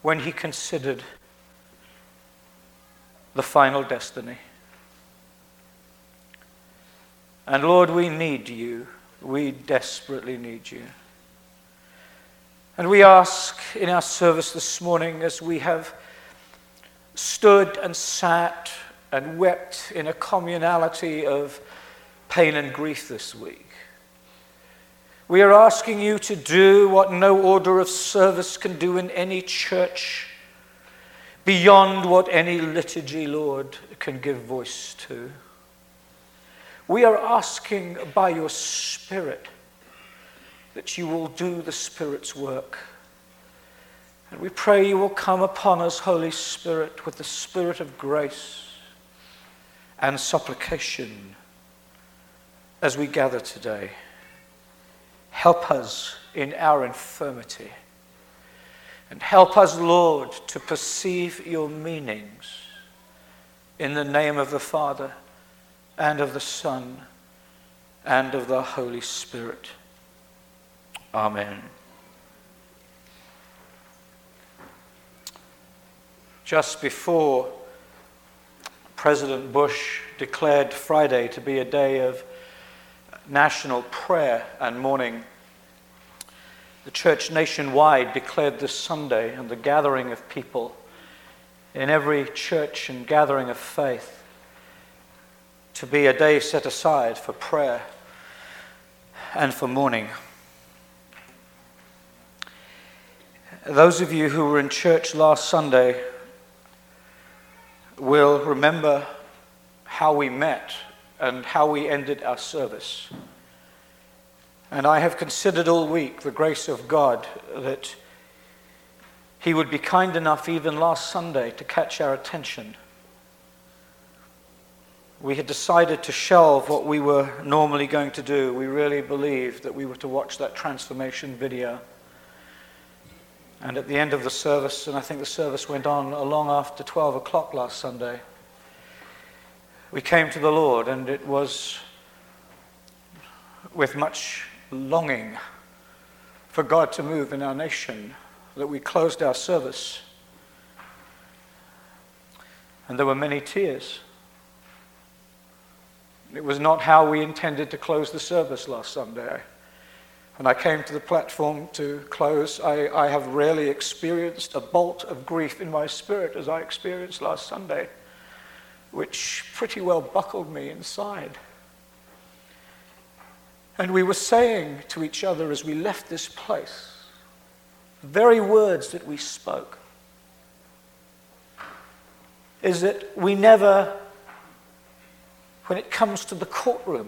when he considered the final destiny. And Lord, we need you. We desperately need you. And we ask in our service this morning, as we have stood and sat and wept in a communality of pain and grief this week, we are asking you to do what no order of service can do in any church, beyond what any liturgy, Lord, can give voice to. We are asking by your Spirit that you will do the Spirit's work. And we pray you will come upon us, Holy Spirit, with the spirit of grace and supplication as we gather today. Help us in our infirmity. And help us, Lord, to perceive your meanings in the name of the Father and of the Son and of the Holy Spirit. Amen. Just before President Bush declared Friday to be a day of national prayer and mourning, the church nationwide declared this Sunday, and the gathering of people in every church and gathering of faith, to be a day set aside for prayer and for mourning. Those of you who were in church last Sunday will remember how we met and how we ended our service. And I have considered all week the grace of God that he would be kind enough even last Sunday to catch our attention. We had decided to shelve what we were normally going to do. We really believed that we were to watch that transformation video. And at the end of the service, and I think the service went on long after 12 o'clock last Sunday, we came to the Lord, and it was with much longing for God to move in our nation that we closed our service. And there were many tears. It was not how we intended to close the service last Sunday. When I came to the platform to close, I have rarely experienced a bolt of grief in my spirit as I experienced last Sunday, which pretty well buckled me inside. And we were saying to each other as we left this place, the very words that we spoke, is that we never, when it comes to the courtroom,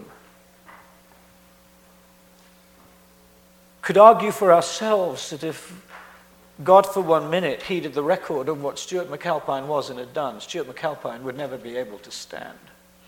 could argue for ourselves that if God for 1 minute heeded the record of what Stuart McAlpine was and had done, Stuart McAlpine would never be able to stand.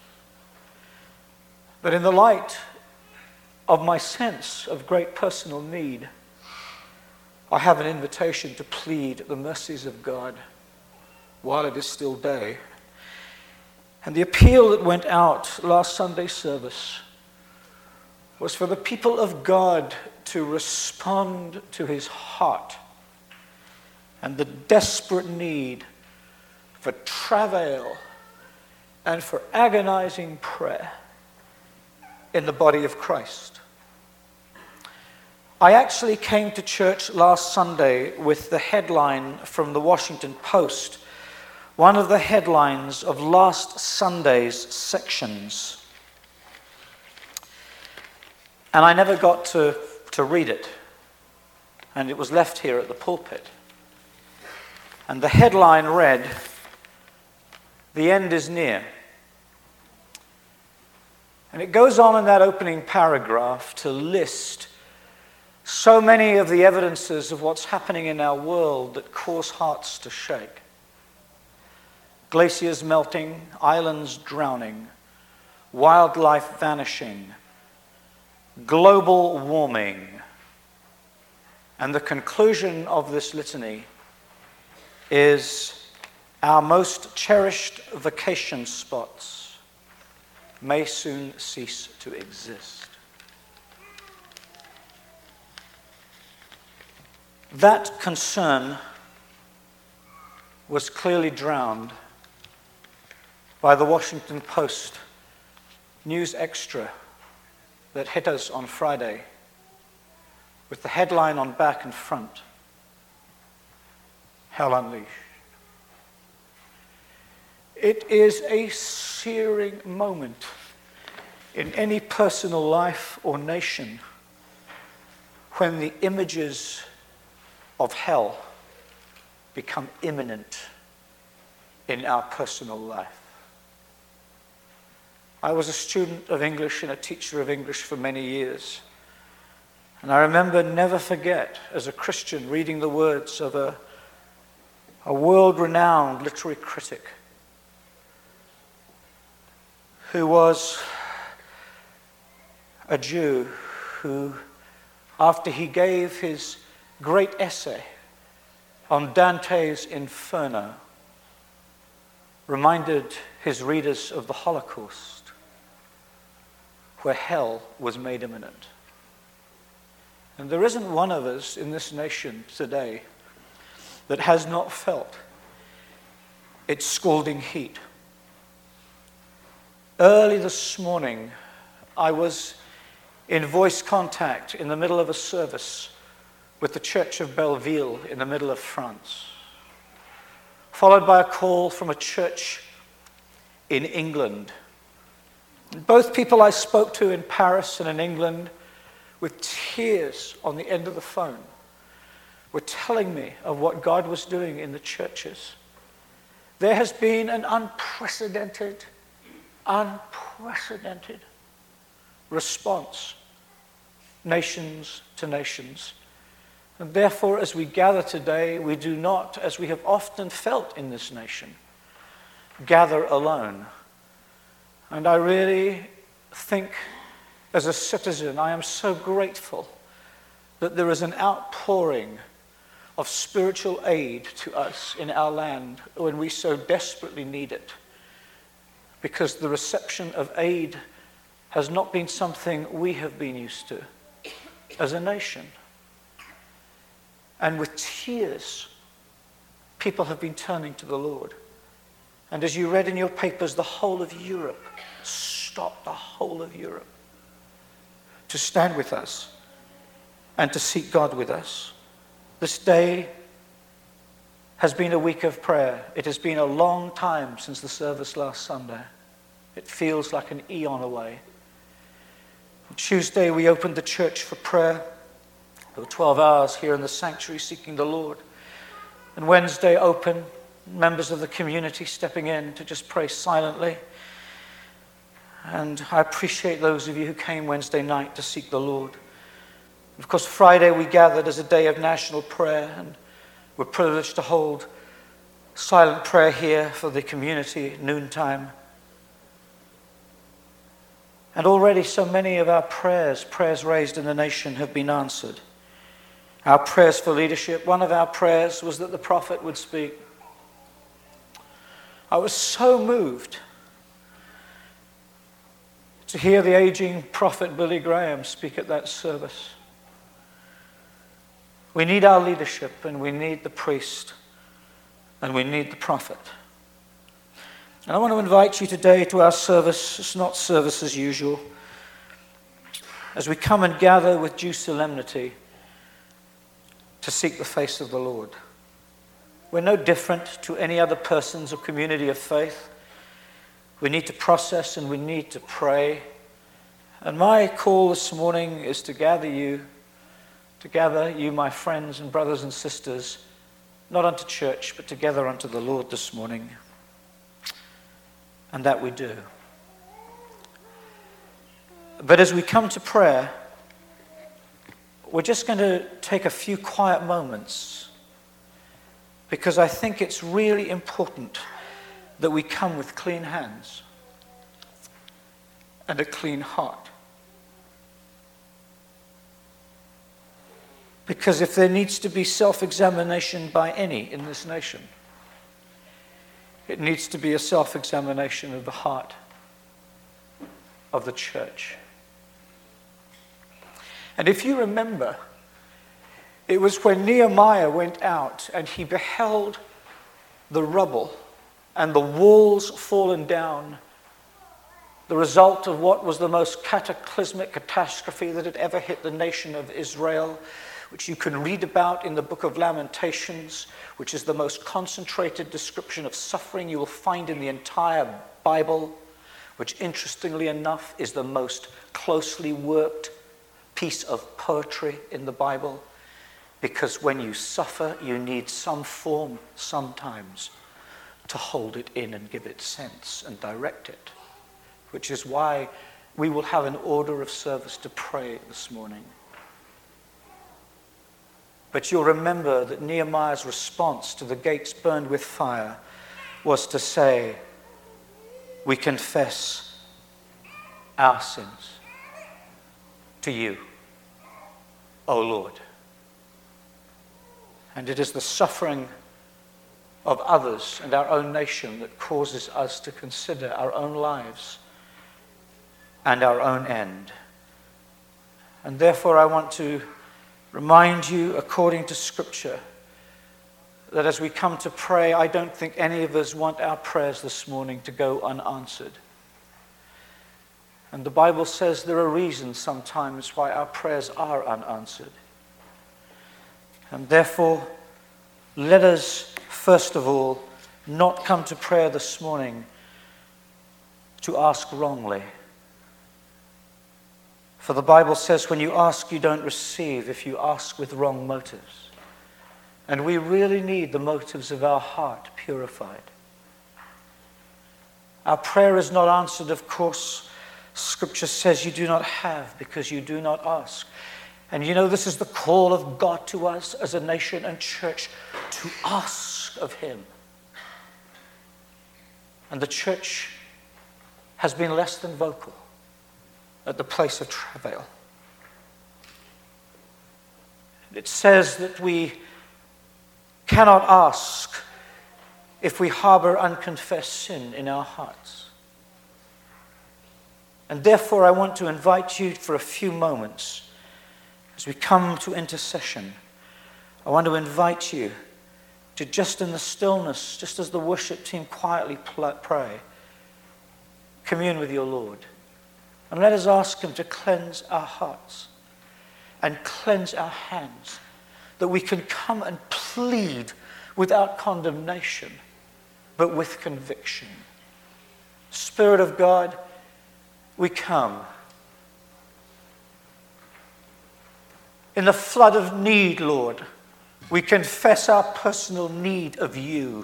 But in the light of my sense of great personal need, I have an invitation to plead the mercies of God while it is still day. And the appeal that went out last Sunday's service was for the people of God to respond to his heart and the desperate need for travail and for agonizing prayer in the body of Christ. I actually came to church last Sunday with the headline from the Washington Post, one of the headlines of last Sunday's sections. And I never got to read it. And it was left here at the pulpit. And the headline read, "The end is near." And it goes on in that opening paragraph to list so many of the evidences of what's happening in our world that cause hearts to shake. Glaciers melting, islands drowning, wildlife vanishing, global warming. And the conclusion of this litany is our most cherished vacation spots may soon cease to exist. That concern was clearly drowned by the Washington Post news extra that hit us on Friday with the headline on back and front, "Hell Unleashed." It is a searing moment in any personal life or nation when the images of hell become imminent in our personal life. I was a student of English and a teacher of English for many years. And I remember, never forget, as a Christian, reading the words of a world-renowned literary critic who was a Jew who, after he gave his great essay on Dante's Inferno, reminded his readers of the Holocaust, where hell was made imminent. And there isn't one of us in this nation today that has not felt its scalding heat. Early this morning, I was in voice contact in the middle of a service with the Church of Belleville in the middle of France, followed by a call from a church in England. Both people I spoke to in Paris and in England, with tears on the end of the phone, were telling me of what God was doing in the churches. There has been an unprecedented response, nations to nations. And therefore, as we gather today, we do not, as we have often felt in this nation, gather alone. And I really think, as a citizen, I am so grateful that there is an outpouring of spiritual aid to us in our land when we so desperately need it. Because the reception of aid has not been something we have been used to as a nation. And with tears, people have been turning to the Lord. And as you read in your papers, the whole of Europe stopped, the whole of Europe, to stand with us and to seek God with us. This day has been a week of prayer. It has been a long time since the service last Sunday. It feels like an eon away. On Tuesday, we opened the church for prayer. There were 12 hours here in the sanctuary seeking the Lord. And Wednesday open, members of the community stepping in to just pray silently. And I appreciate those of you who came Wednesday night to seek the Lord. Of course, Friday we gathered as a day of national prayer, and we're privileged to hold silent prayer here for the community at noontime. And already so many of our prayers raised in the nation, have been answered. Our prayers for leadership, one of our prayers was that the prophet would speak. I was so moved to hear the aging prophet Billy Graham speak at that service. We need our leadership, and we need the priest, and we need the prophet. And I want to invite you today to our service. It's not service as usual. As we come and gather with due solemnity to seek the face of the Lord. We're no different to any other persons or community of faith. We need to process and we need to pray. And my call this morning is to gather you, my friends and brothers and sisters, not unto church, but together unto the Lord this morning. And that we do. But as we come to prayer, we're just going to take a few quiet moments, because I think it's really important that we come with clean hands and a clean heart. Because if there needs to be self-examination by any in this nation, it needs to be a self-examination of the heart of the church. And if you remember, it was when Nehemiah went out and he beheld the rubble and the walls fallen down, the result of what was the most cataclysmic catastrophe that had ever hit the nation of Israel, which you can read about in the book of Lamentations, which is the most concentrated description of suffering you will find in the entire Bible, which interestingly enough is the most closely worked piece of poetry in the Bible, because when you suffer, you need some form sometimes to hold it in and give it sense and direct it, which is why we will have an order of service to pray this morning. But you'll remember that Nehemiah's response to the gates burned with fire was to say, we confess our sins to you, O Lord. And it is the suffering of others and our own nation that causes us to consider our own lives and our own end. And therefore I want to remind you, according to Scripture, that as we come to pray, I don't think any of us want our prayers this morning to go unanswered. And the Bible says there are reasons sometimes why our prayers are unanswered. And therefore, let us, first of all, not come to prayer this morning to ask wrongly. For the Bible says when you ask, you don't receive if you ask with wrong motives. And we really need the motives of our heart purified. Our prayer is not answered, of course. Scripture says you do not have because you do not ask. And you know, this is the call of God to us as a nation and church, to ask of him. And the church has been less than vocal at the place of travail. It says that we cannot ask if we harbor unconfessed sin in our hearts. And therefore I want to invite you for a few moments as we come to intercession. I want to invite you to just in the stillness, just as the worship team quietly pray, commune with your Lord. And let us ask him to cleanse our hearts and cleanse our hands, that we can come and plead without condemnation, but with conviction. Spirit of God, we come. In the flood of need, Lord, we confess our personal need of you.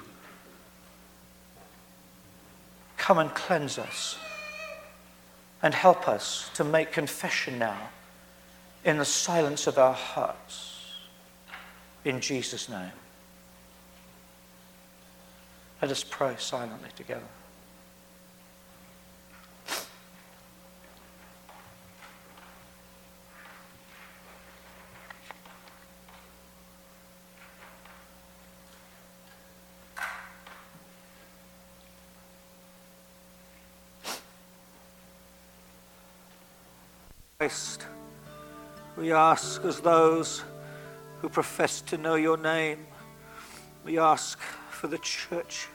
Come and cleanse us and help us to make confession now in the silence of our hearts. In Jesus' name. Let us pray silently together. Christ, we ask as those who profess to know your name, we ask for the church.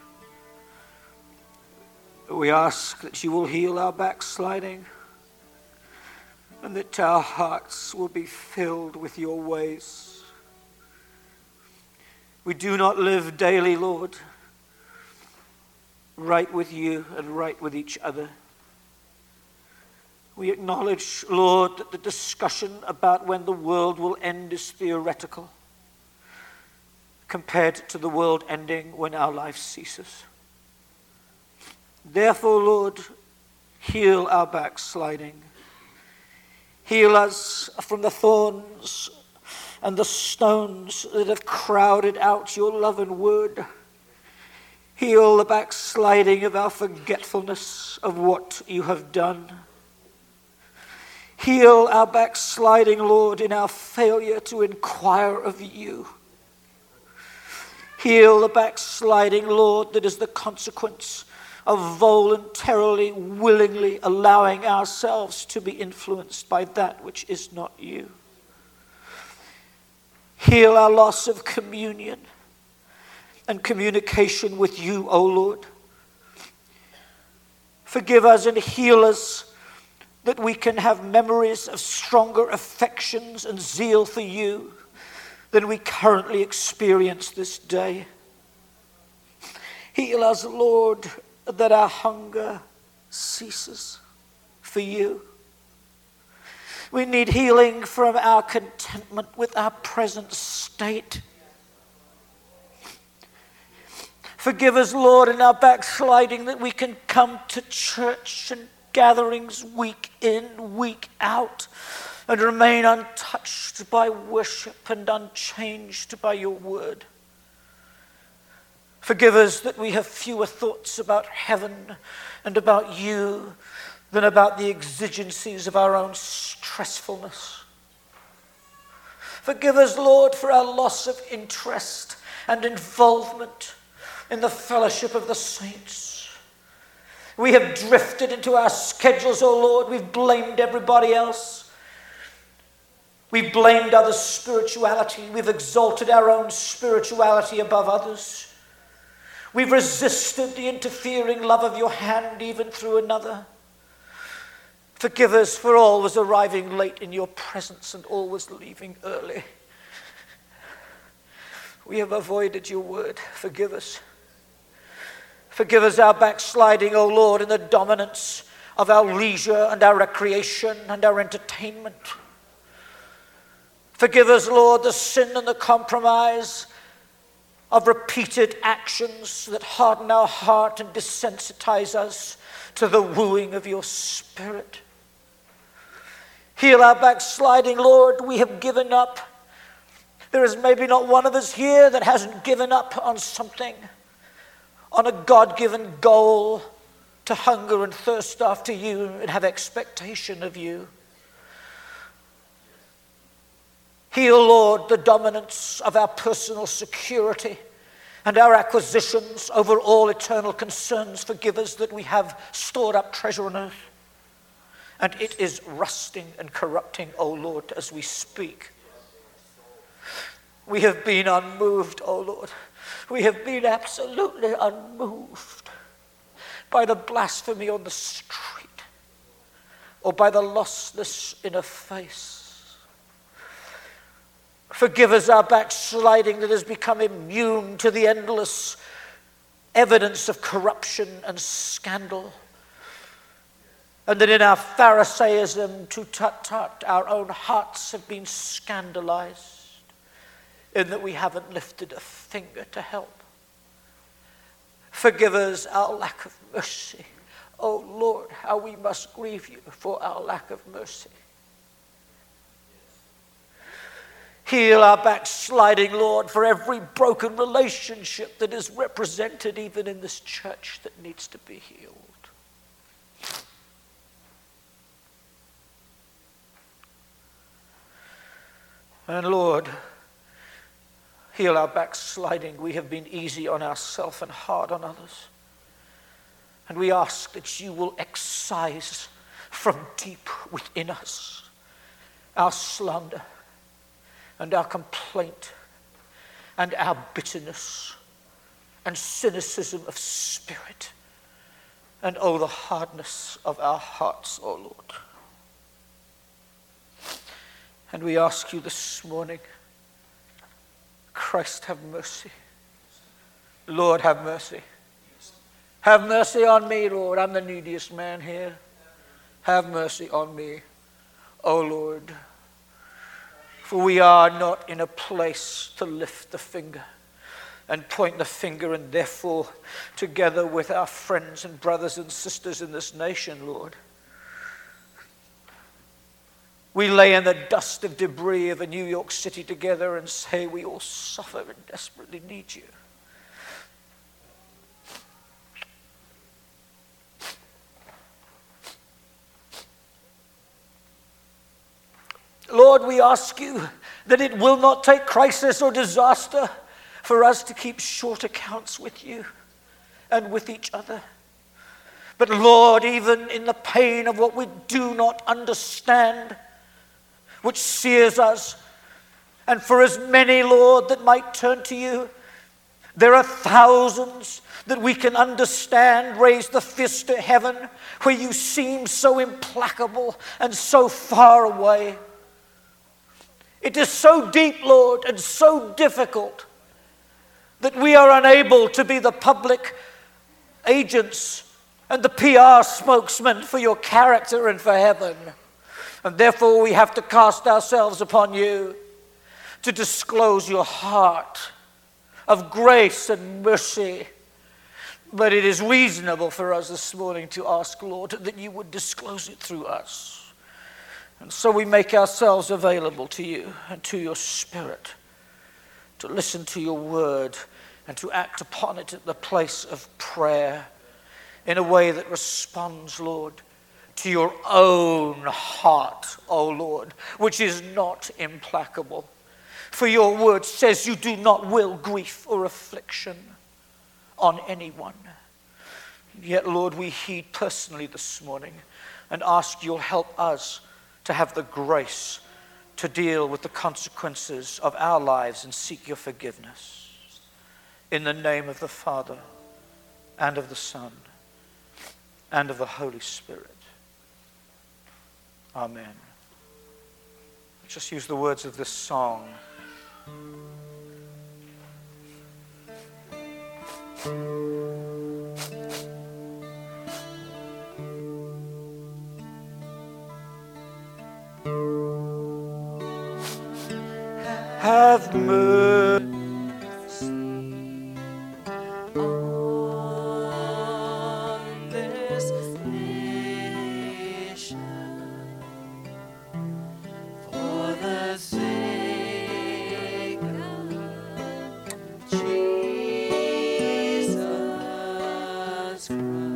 We ask that you will heal our backsliding and that our hearts will be filled with your ways. We do not live daily, Lord, right with you and right with each other. We acknowledge, Lord, that the discussion about when the world will end is theoretical compared to the world ending when our life ceases. Therefore, Lord, heal our backsliding. Heal us from the thorns and the stones that have crowded out your love and word. Heal the backsliding of our forgetfulness of what you have done. Heal our backsliding, Lord, in our failure to inquire of you. Heal the backsliding, Lord, that is the consequence of voluntarily, willingly allowing ourselves to be influenced by that which is not you. Heal our loss of communion. and communication with you, O Lord. Forgive us and heal us, that we can have memories of stronger affections and zeal for you than we currently experience this day. Heal us, Lord, that our hunger ceases for you. We need healing from our contentment with our present state. Forgive us, Lord, in our backsliding, that we can come to church and gatherings week in, week out, and remain untouched by worship and unchanged by your word. Forgive us that we have fewer thoughts about heaven and about you than about the exigencies of our own stressfulness. Forgive us, Lord, for our loss of interest and involvement in the fellowship of the saints. We have drifted into our schedules, O Lord. We've blamed everybody else. We've blamed others' spirituality. We've exalted our own spirituality above others. We've resisted the interfering love of your hand even through another. Forgive us for always arriving late in your presence and always leaving early. We have avoided your word. Forgive us. Forgive us our backsliding, O Lord, in the dominance of our leisure and our recreation and our entertainment. Forgive us, Lord, the sin and the compromise of repeated actions that harden our heart and desensitize us to the wooing of your Spirit. Heal our backsliding, Lord. We have given up. There is maybe not one of us here that hasn't given up on something, on a God-given goal to hunger and thirst after you and have expectation of you. Heal, Lord, the dominance of our personal security and our acquisitions over all eternal concerns. Forgive us that we have stored up treasure on earth, and it is rusting and corrupting, O Lord, as we speak. We have been unmoved, O Lord. We have been absolutely unmoved by the blasphemy on the street or by the lostness in a face. Forgive us our backsliding that has become immune to the endless evidence of corruption and scandal. And that in our Pharisaism, to tut-tut, our own hearts have been scandalized in that we haven't lifted a finger to help. Forgive us our lack of mercy. Oh Lord, how we must grieve you for our lack of mercy. Heal our backsliding, Lord, for every broken relationship that is represented even in this church that needs to be healed. And Lord, heal our backsliding. We have been easy on ourselves and hard on others. And we ask that you will excise from deep within us our slander and our complaint and our bitterness and cynicism of spirit and the hardness of our hearts, O Lord. And we ask you this morning, Christ, have mercy. Lord, have mercy. Have mercy on me, Lord. I'm the neediest man here. Have mercy on me, O Lord. For we are not in a place to lift the finger and point the finger, and therefore, together with our friends and brothers and sisters in this nation, Lord, we lay in the dust of debris of a New York City together and say we all suffer and desperately need you. Lord, we ask you that it will not take crisis or disaster for us to keep short accounts with you and with each other. But Lord, even in the pain of what we do not understand, which sears us, and for as many, Lord, that might turn to you, There are thousands that we can understand. Raise the fist to heaven where you seem so implacable and so far away. It is so deep, Lord, and so difficult that we are unable to be the public agents and the PR spokesman for your character and for heaven. And therefore we have to cast ourselves upon you to disclose your heart of grace and mercy. But it is reasonable for us this morning to ask, Lord, that you would disclose it through us. And so we make ourselves available to you and to your Spirit to listen to your word and to act upon it at the place of prayer in a way that responds, Lord, to your own heart, O Lord, which is not implacable. For your word says you do not will grief or affliction on anyone. Yet, Lord, we heed personally this morning and ask you'll help us to have the grace to deal with the consequences of our lives and seek your forgiveness. In the name of the Father, and of the Son, and of the Holy Spirit. Amen. Let's just use the words of this song. Have mercy on this nation, for the sake of Jesus Christ.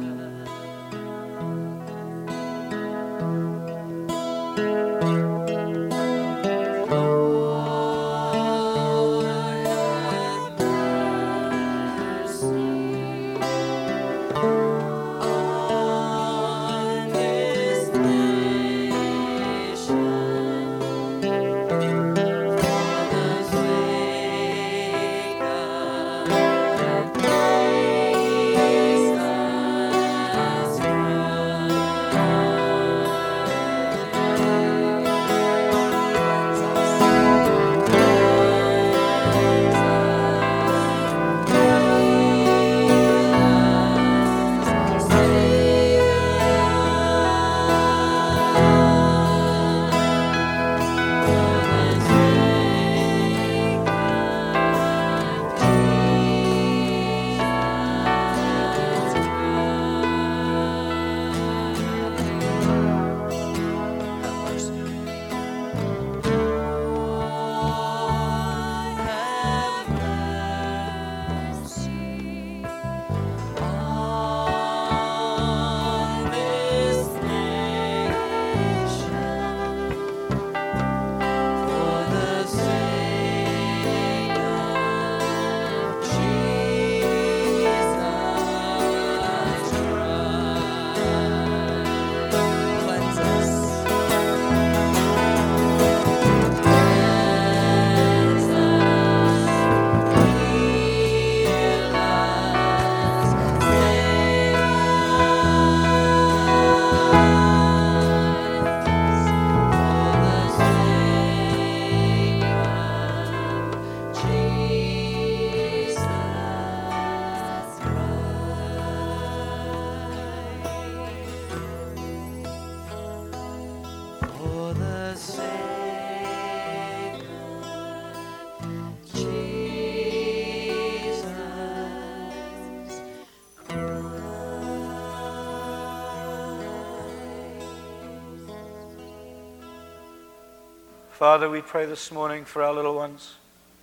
Father, we pray this morning for our little ones.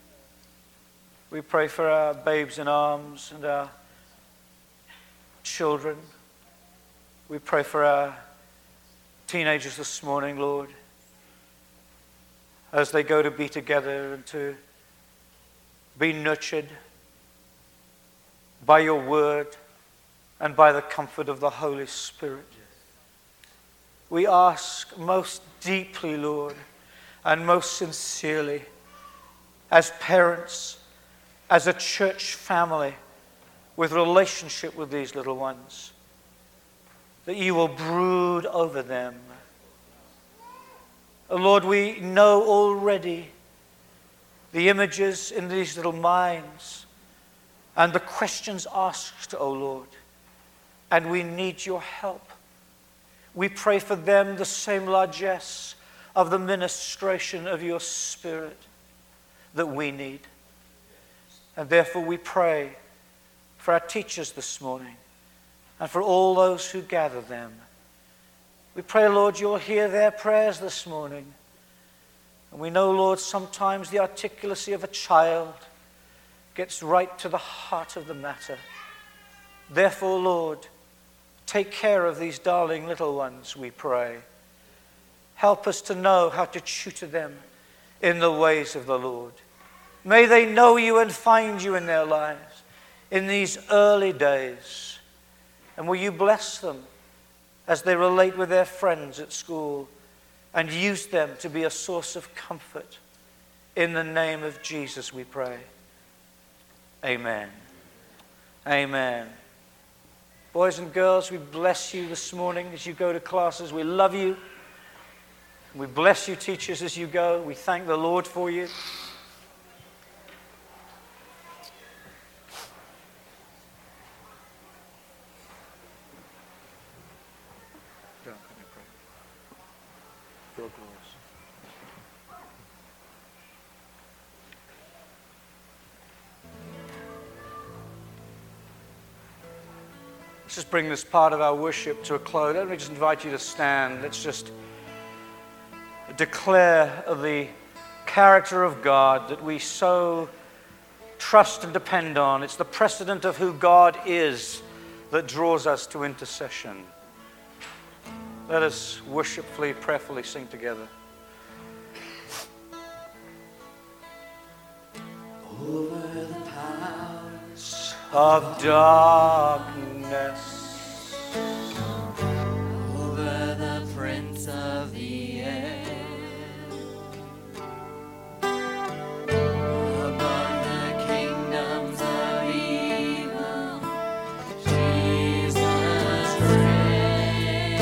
We pray for our babes in arms and our children. We pray for our teenagers this morning, Lord, as they go to be together and to be nurtured by your word and by the comfort of the Holy Spirit. We ask most deeply, Lord, and most sincerely, as parents, as a church family with relationship with these little ones, that you will brood over them. Oh Lord, we know already the images in these little minds and the questions asked, oh Lord, and we need your help. We pray for them the same largesse of the ministration of your Spirit that we need. And therefore we pray for our teachers this morning and for all those who gather them. We pray, Lord, you'll hear their prayers this morning. And we know, Lord, sometimes the articulacy of a child gets right to the heart of the matter. Therefore, Lord, take care of these darling little ones, we pray. Help us to know how to tutor them in the ways of the Lord. May they know you and find you in their lives in these early days. And will you bless them as they relate with their friends at school and use them to be a source of comfort. In the name of Jesus we pray. Amen. Amen. Boys and girls, we bless you this morning as you go to classes. We love you. We bless you, teachers, as you go. We thank the Lord for you. Let's just bring this part of our worship to a close. Let me just invite you to stand. Let's just declare the character of God that we so trust and depend on. It's the precedent of who God is that draws us to intercession. Let us worshipfully, prayerfully sing together. Over the powers of darkness, over the prince of the air, above the kingdoms of evil, Jesus reigns.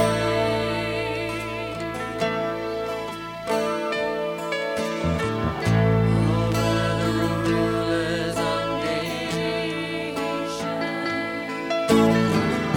Over the rulers of nations,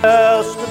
else to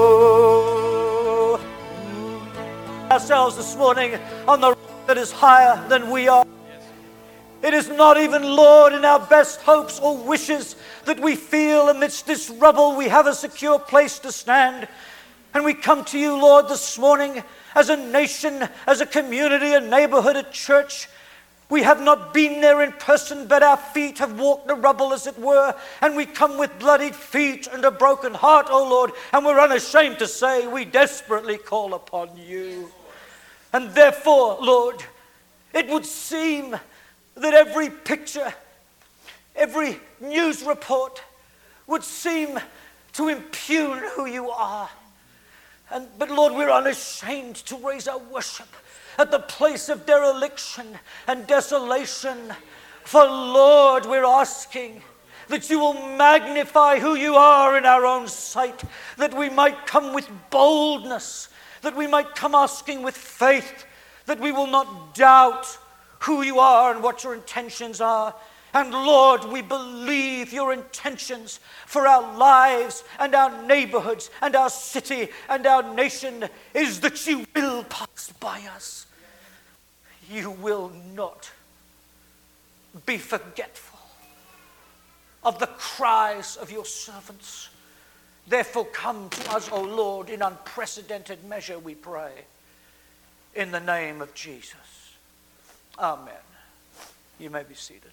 go. Ourselves this morning on the road that is higher than we are. It is not even, Lord, in our best hopes or wishes that we feel amidst this rubble we have a secure place to stand. And we come to you, Lord, this morning as a nation, as a community, a neighborhood, a church. We have not been there in person, but our feet have walked the rubble, as it were. And we come with bloodied feet and a broken heart, oh Lord. And we're unashamed to say we desperately call upon you. And therefore, Lord, it would seem that every picture, every news report would seem to impugn who you are. But Lord, we're unashamed to raise our worship at the place of dereliction and desolation. For Lord, we're asking that you will magnify who you are in our own sight, that we might come with boldness, that we might come asking with faith, that we will not doubt who you are and what your intentions are. And Lord, we believe your intentions for our lives and our neighborhoods and our city and our nation is that you will pass by us. You will not be forgetful of the cries of your servants. Therefore, come to us, O Lord, in unprecedented measure, we pray. In the name of Jesus. Amen. You may be seated.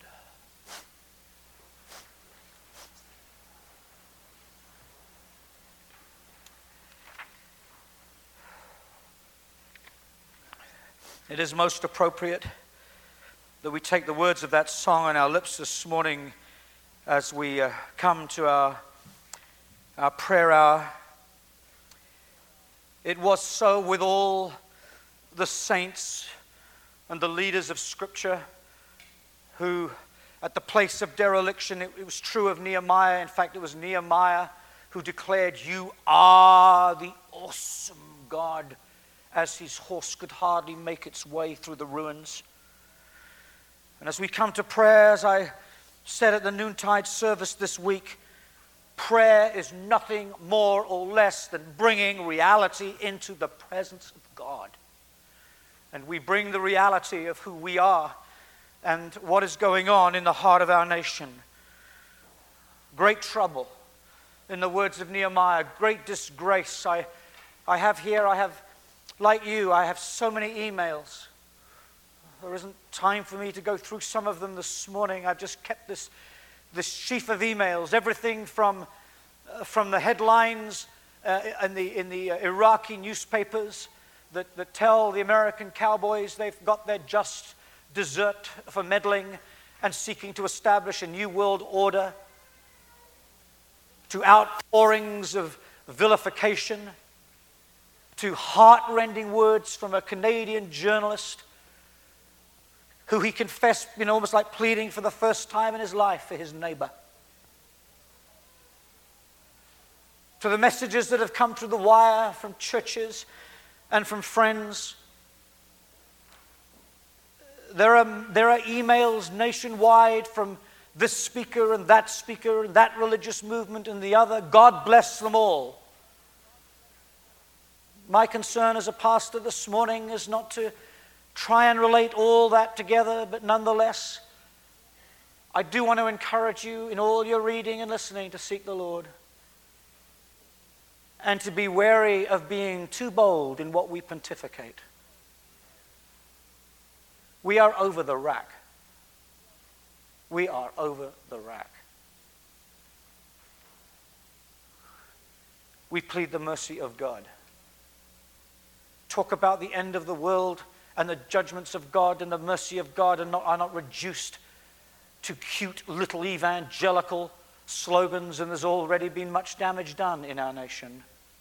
It is most appropriate that we take the words of that song on our lips this morning as we come to our prayer hour. It was so with all the saints and the leaders of Scripture who, at the place of dereliction, it was true of Nehemiah. In fact, it was Nehemiah who declared, "You are the awesome God," as his horse could hardly make its way through the ruins. And as we come to prayer, as I said at the noontide service this week, prayer is nothing more or less than bringing reality into the presence of God. And we bring the reality of who we are and what is going on in the heart of our nation. Great trouble, in the words of Nehemiah, great disgrace. I have, like you, I have so many emails. There isn't time for me to go through some of them this morning. I've just kept this sheaf of emails, everything from the headlines in the Iraqi newspapers that tell the American cowboys they've got their just desert for meddling and seeking to establish a new world order, to outpourings of vilification, to heart-rending words from a Canadian journalist who he confessed, almost like pleading for the first time in his life for his neighbor. To the messages that have come through the wire from churches and from friends. There are emails nationwide from this speaker and that religious movement and the other. God bless them all. My concern as a pastor this morning is not to try and relate all that together, but nonetheless, I do want to encourage you in all your reading and listening to seek the Lord and to be wary of being too bold in what we pontificate. We are over the rack. We are over the rack. We plead the mercy of God. Talk about the end of the world and the judgments of God and the mercy of God are not reduced to cute little evangelical slogans, and there's already been much damage done in our nation.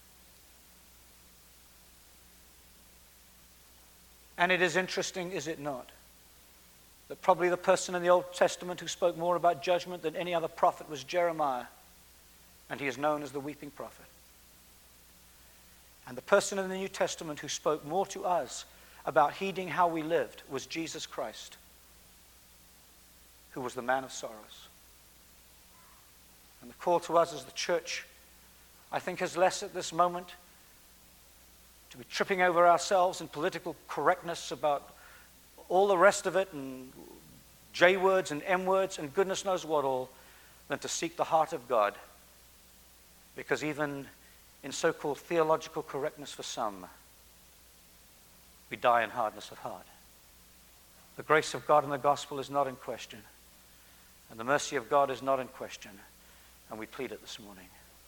And it is interesting, is it not, that probably the person in the Old Testament who spoke more about judgment than any other prophet was Jeremiah, and he is known as the weeping prophet. And the person in the New Testament who spoke more to us about heeding how we lived was Jesus Christ, who was the man of sorrows. And the call to us as the church, I think, has less at this moment to be tripping over ourselves in political correctness about all the rest of it and J words and M words and goodness knows what all, than to seek the heart of God. Because even in so-called theological correctness for some, we die in hardness of heart. The grace of God in the gospel is not in question, and the mercy of God is not in question, and we plead it this morning.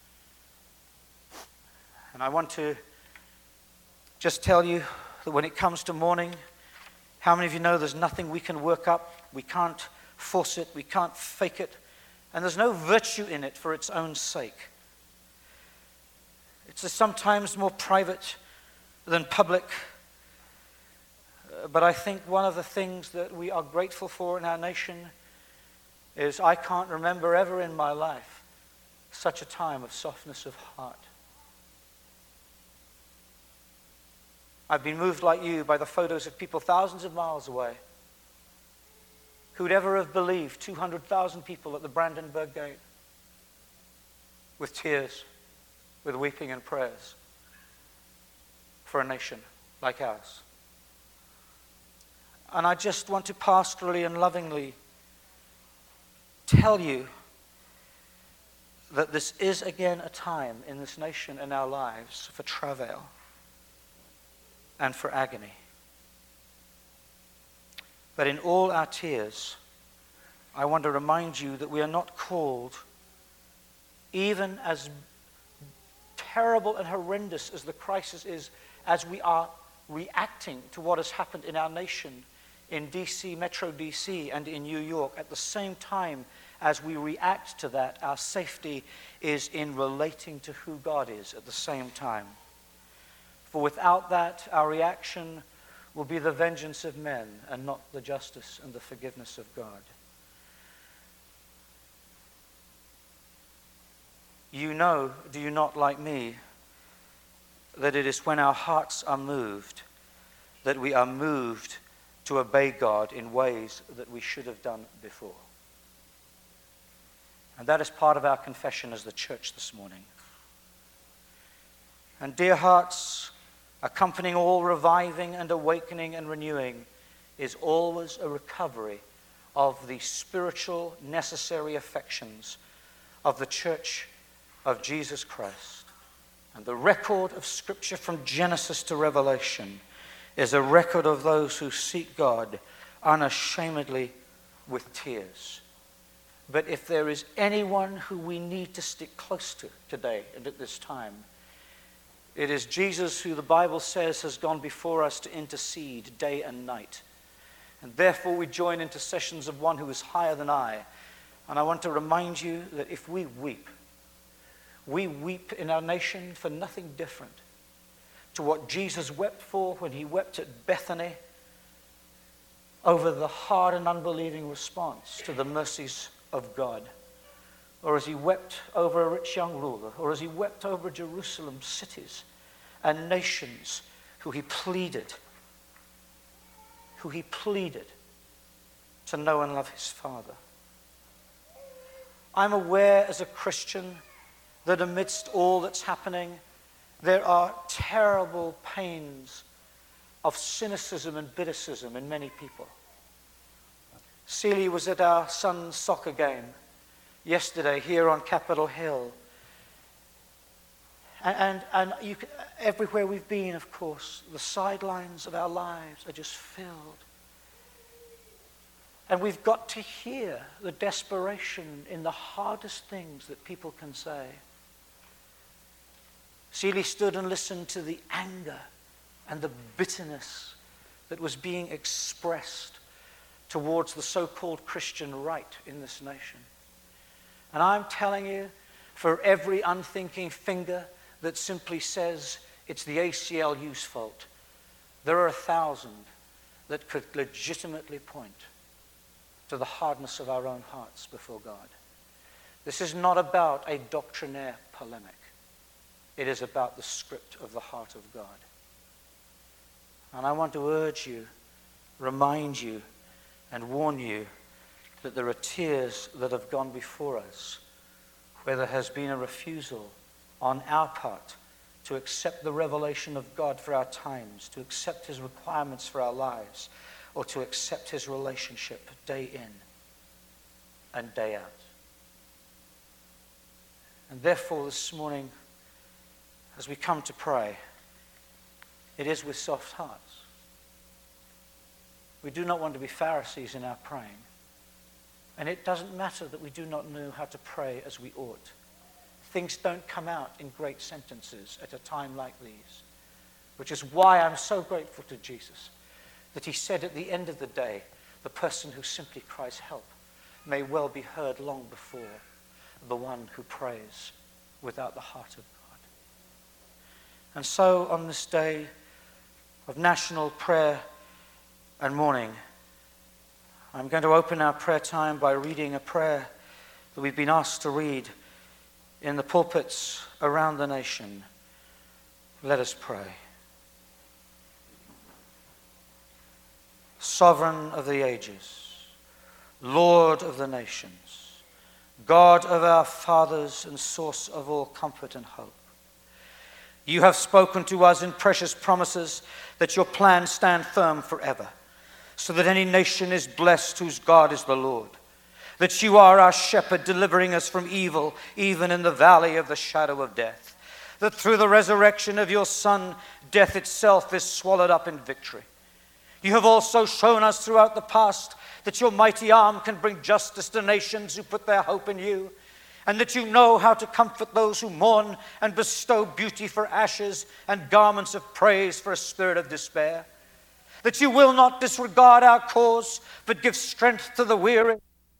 And I want to just tell you that when it comes to mourning, how many of you know there's nothing we can work up? We can't force it. We can't fake it. And there's no virtue in it for its own sake. It's sometimes more private than public. But I think one of the things that we are grateful for in our nation is I can't remember ever in my life such a time of softness of heart. I've been moved like you by the photos of people thousands of miles away. Who'd ever have believed 200,000 people at the Brandenburg Gate with tears, with weeping and prayers for a nation like ours? And I just want to pastorally and lovingly tell you that this is again a time in this nation and our lives for travail and for agony. But in all our tears, I want to remind you that we are not called, even as terrible and horrendous as the crisis is, as we are reacting to what has happened in our nation, in D.C., Metro D.C., and in New York. At the same time as we react to that, our safety is in relating to who God is at the same time. For without that, our reaction will be the vengeance of men and not the justice and the forgiveness of God. You know, do you not, like me, that it is when our hearts are moved that we are moved to obey God in ways that we should have done before. And that is part of our confession as the church this morning. And dear hearts, accompanying all reviving and awakening and renewing is always a recovery of the spiritual necessary affections of the church of Jesus Christ. And the record of Scripture from Genesis to Revelation is a record of those who seek God unashamedly with tears. But if there is anyone who we need to stick close to today and at this time, it is Jesus, who the Bible says has gone before us to intercede day and night. And therefore we join intercessions of one who is higher than I. And I want to remind you that if we weep in our nation for nothing different to what Jesus wept for when he wept at Bethany over the hard and unbelieving response to the mercies of God, or as he wept over a rich young ruler, or as he wept over Jerusalem, cities and nations who he pleaded to know and love his Father. I'm aware as a Christian that amidst all that's happening, there are terrible pains of cynicism and bittercism in many people. Celie was at our son's soccer game yesterday here on Capitol Hill. And everywhere we've been, of course, the sidelines of our lives are just filled. And we've got to hear the desperation in the hardest things that people can say. Celie stood and listened to the anger and the bitterness that was being expressed towards the so-called Christian right in this nation. And I'm telling you, for every unthinking finger that simply says it's the ACLU's fault, there are 1,000 that could legitimately point to the hardness of our own hearts before God. This is not about a doctrinaire polemic. It is about the script of the heart of God. And I want to urge you, remind you, and warn you that there are tears that have gone before us where there has been a refusal on our part to accept the revelation of God for our times, to accept his requirements for our lives, or to accept his relationship day in and day out. And therefore this morning, as we come to pray, it is with soft hearts. We do not want to be Pharisees in our praying. And it doesn't matter that we do not know how to pray as we ought. Things don't come out in great sentences at a time like these, which is why I'm so grateful to Jesus that he said at the end of the day, the person who simply cries help may well be heard long before the one who prays without the heart of God. And so on this day of national prayer and mourning, I'm going to open our prayer time by reading a prayer that we've been asked to read in the pulpits around the nation. Let us pray. Sovereign of the ages, Lord of the nations, God of our fathers and source of all comfort and hope, you have spoken to us in precious promises that your plans stand firm forever, so that any nation is blessed whose God is the Lord, that you are our shepherd, delivering us from evil, even in the valley of the shadow of death, that through the resurrection of your Son, death itself is swallowed up in victory. You have also shown us throughout the past that your mighty arm can bring justice to nations who put their hope in you, and that you know how to comfort those who mourn and bestow beauty for ashes and garments of praise for a spirit of despair, that you will not disregard our cause, but give strength to the weary,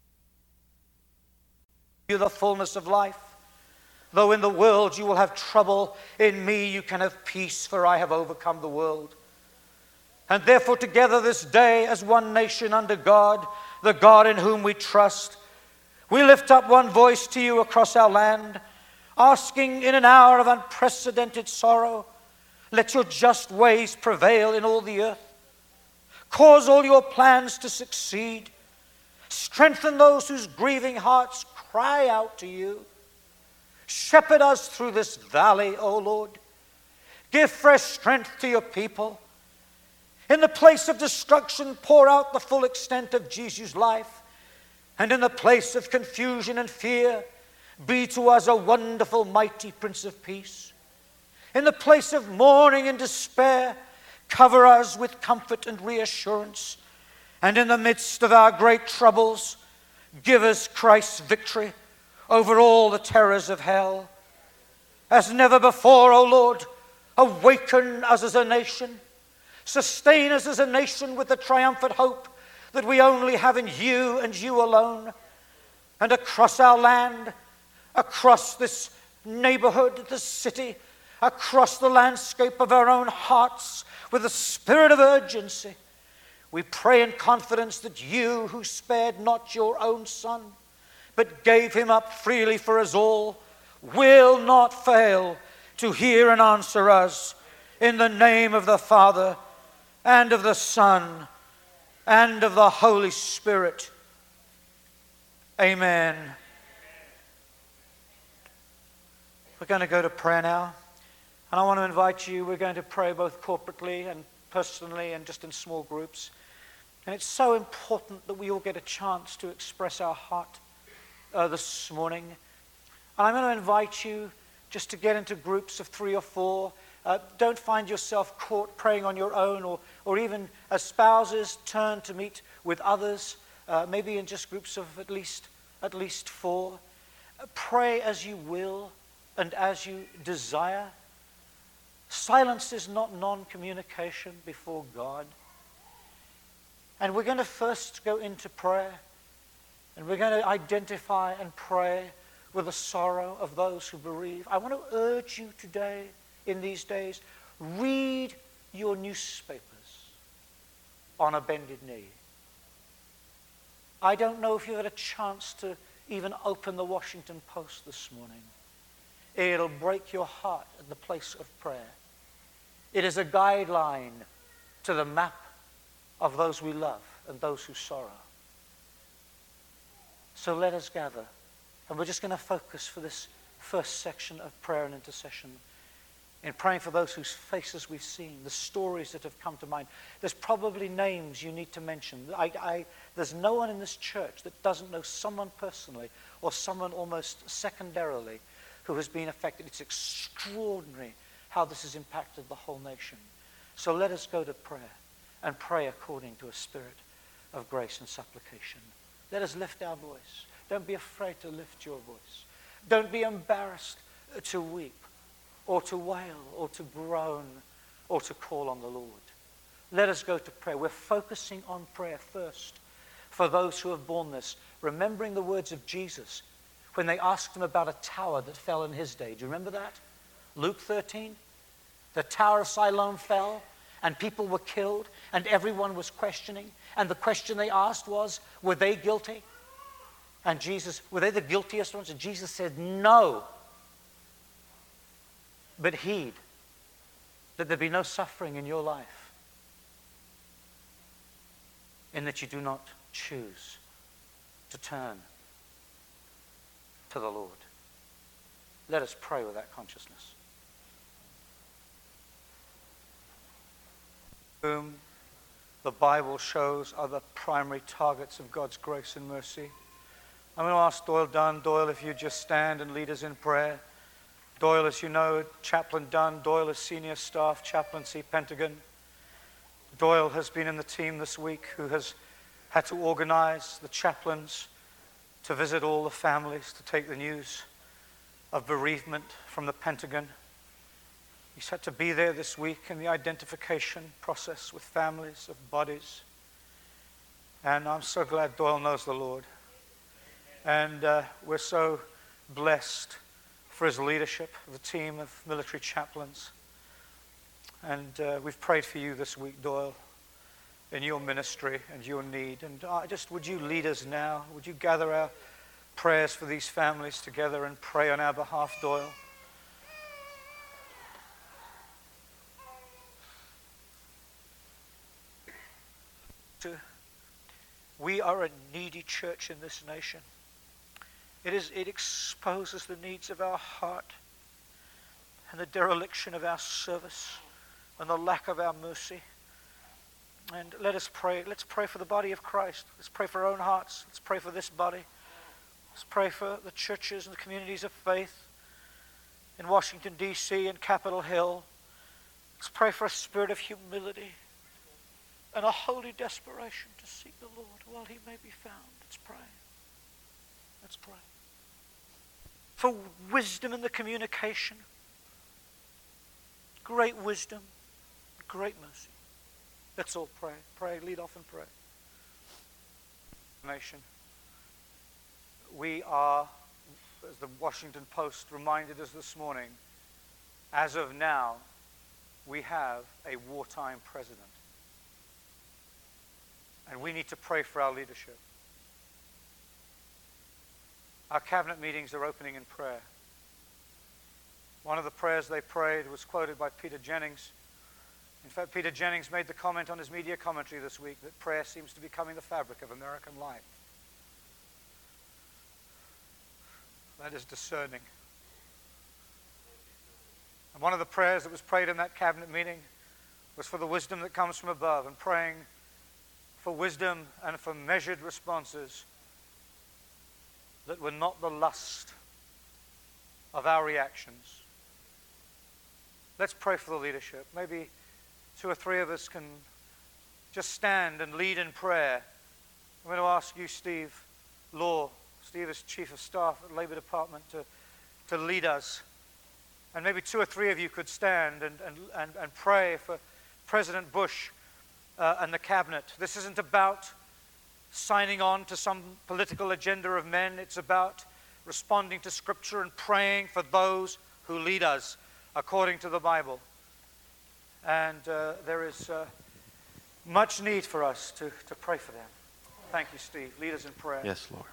you the fullness of life. Though in the world you will have trouble, in me you can have peace, for I have overcome the world. And therefore together this day as one nation under God, the God in whom we trust, we lift up one voice to you across our land, asking in an hour of unprecedented sorrow, let your just ways prevail in all the earth. Cause all your plans to succeed. Strengthen those whose grieving hearts cry out to you. Shepherd us through this valley, O Lord. Give fresh strength to your people. In the place of destruction, pour out the full extent of Jesus' life. And in the place of confusion and fear, be to us a wonderful, mighty Prince of Peace. In the place of mourning and despair, cover us with comfort and reassurance. And in the midst of our great troubles, give us Christ's victory over all the terrors of hell. As never before, O Lord, awaken us as a nation. Sustain us as a nation with the triumphant hope that we only have in you and you alone. And across our land, across this neighborhood, this city, across the landscape of our own hearts, with a spirit of urgency, we pray in confidence that you, who spared not your own Son, but gave him up freely for us all, will not fail to hear and answer us, in the name of the Father, and of the Son, and of the Holy Spirit. Amen. We're going to go to prayer now. And I want to invite you, we're going to pray both corporately and personally and just in small groups. And it's so important that we all get a chance to express our heart this morning. And I'm going to invite you just to get into groups of 3 or 4. Don't find yourself caught praying on your own, or even as spouses turn to meet with others, maybe in just groups of at least 4. Pray as you will and as you desire. Silence is not non-communication before God. And we're going to first go into prayer, and we're going to identify and pray with the sorrow of those who bereave. I want to urge you today, in these days, read your newspapers on a bended knee. I don't know if you had a chance to even open the Washington Post this morning. It'll break your heart at the place of prayer. It is a guideline to the map of those we love and those who sorrow. So let us gather, and we're just going to focus for this first section of prayer and intercession, in praying for those whose faces we've seen, the stories that have come to mind. There's probably names you need to mention. There's no one in this church that doesn't know someone personally or someone almost secondarily who has been affected. It's extraordinary how this has impacted the whole nation. So let us go to prayer and pray according to a spirit of grace and supplication. Let us lift our voice. Don't be afraid to lift your voice. Don't be embarrassed to weep or to wail or to groan or to call on the Lord. Let us go to prayer. We're focusing on prayer first for those who have borne this, remembering the words of Jesus when they asked him about a tower that fell in his day. Do you remember that? Luke 13. The Tower of Siloam fell, and people were killed, and everyone was questioning. And the question they asked was, were they guilty? And Jesus, were they the guiltiest ones? And Jesus said, no. But heed that there be no suffering in your life, in that you do not choose to turn to the Lord. Let us pray with that consciousness. Whom the Bible shows are the primary targets of God's grace and mercy. I'm going to ask Doyle Dunn. Doyle, if you just stand and lead us in prayer. Doyle, as you know, Chaplain Dunn. Doyle is Senior Staff, Chaplaincy, Pentagon. Doyle has been in the team this week who has had to organize the chaplains to visit all the families, to take the news of bereavement from the Pentagon. He's had to be there this week in the identification process with families of bodies. And I'm so glad Doyle knows the Lord. And we're so blessed for his leadership, the team of military chaplains. And we've prayed for you this week, Doyle, in your ministry and your need. And would you lead us now? Would you gather our prayers for these families together and pray on our behalf, Doyle? We are a needy church in this nation. It exposes the needs of our heart and the dereliction of our service and the lack of our mercy. And let us pray. Let's pray for the body of Christ. Let's pray for our own hearts. Let's pray for this body. Let's pray for the churches and the communities of faith in Washington, D.C. and Capitol Hill. Let's pray for a spirit of humility and a holy desperation to seek the Lord while he may be found. Let's pray. Let's pray. For wisdom in the communication. Great wisdom, great mercy. Let's all pray. Pray, lead off and pray. Nation. We are, as the Washington Post reminded us this morning, as of now, we have a wartime president. And we need to pray for our leadership. Our cabinet meetings are opening in prayer. One of the prayers they prayed was quoted by Peter Jennings. In fact, Peter Jennings made the comment on his media commentary this week that prayer seems to be becoming the fabric of American life. That is discerning. And one of the prayers that was prayed in that cabinet meeting was for the wisdom that comes from above, and praying for wisdom and for measured responses that were not the lust of our reactions. Let's pray for the leadership. Maybe 2 or 3 of us can just stand and lead in prayer. I'm going to ask you, Steve Law. Steve is Chief of Staff at the Labor Department to lead us. And maybe 2 or 3 of you could stand and pray for President Bush and the cabinet. This isn't about signing on to some political agenda of men. It's about responding to Scripture and praying for those who lead us according to the Bible. And there is much need for us to pray for them. Thank you, Steve. Lead us in prayer. Yes, Lord.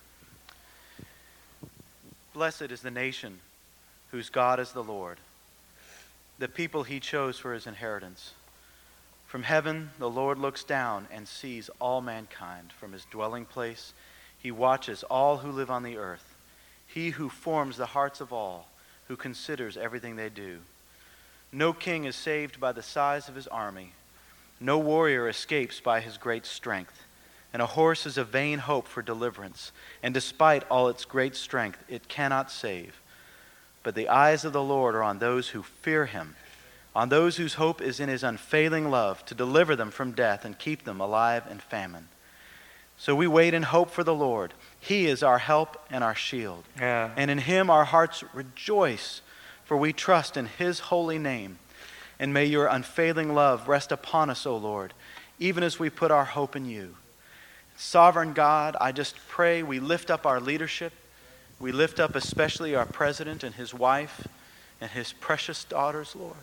Blessed is the nation whose God is the Lord, the people he chose for his inheritance. From heaven the Lord looks down and sees all mankind. From his dwelling place he watches all who live on the earth. He who forms the hearts of all, who considers everything they do. No king is saved by the size of his army. No warrior escapes by his great strength. And a horse is a vain hope for deliverance, and despite all its great strength, it cannot save. But the eyes of the Lord are on those who fear him, on those whose hope is in his unfailing love, to deliver them from death and keep them alive in famine. So we wait in hope for the Lord. He is our help and our shield. Yeah. And in him our hearts rejoice, for we trust in his holy name. And may your unfailing love rest upon us, O Lord, even as we put our hope in you. Sovereign God, I just pray we lift up our leadership. We lift up especially our president and his wife and his precious daughters, Lord.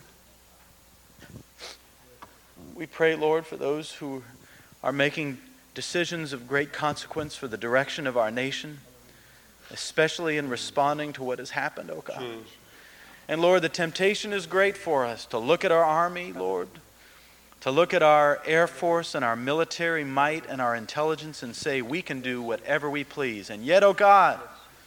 We pray, Lord, for those who are making decisions of great consequence for the direction of our nation, especially in responding to what has happened, oh God. And Lord, the temptation is great for us to look at our army, Lord, to look at our Air Force and our military might and our intelligence and say we can do whatever we please. And yet, oh God,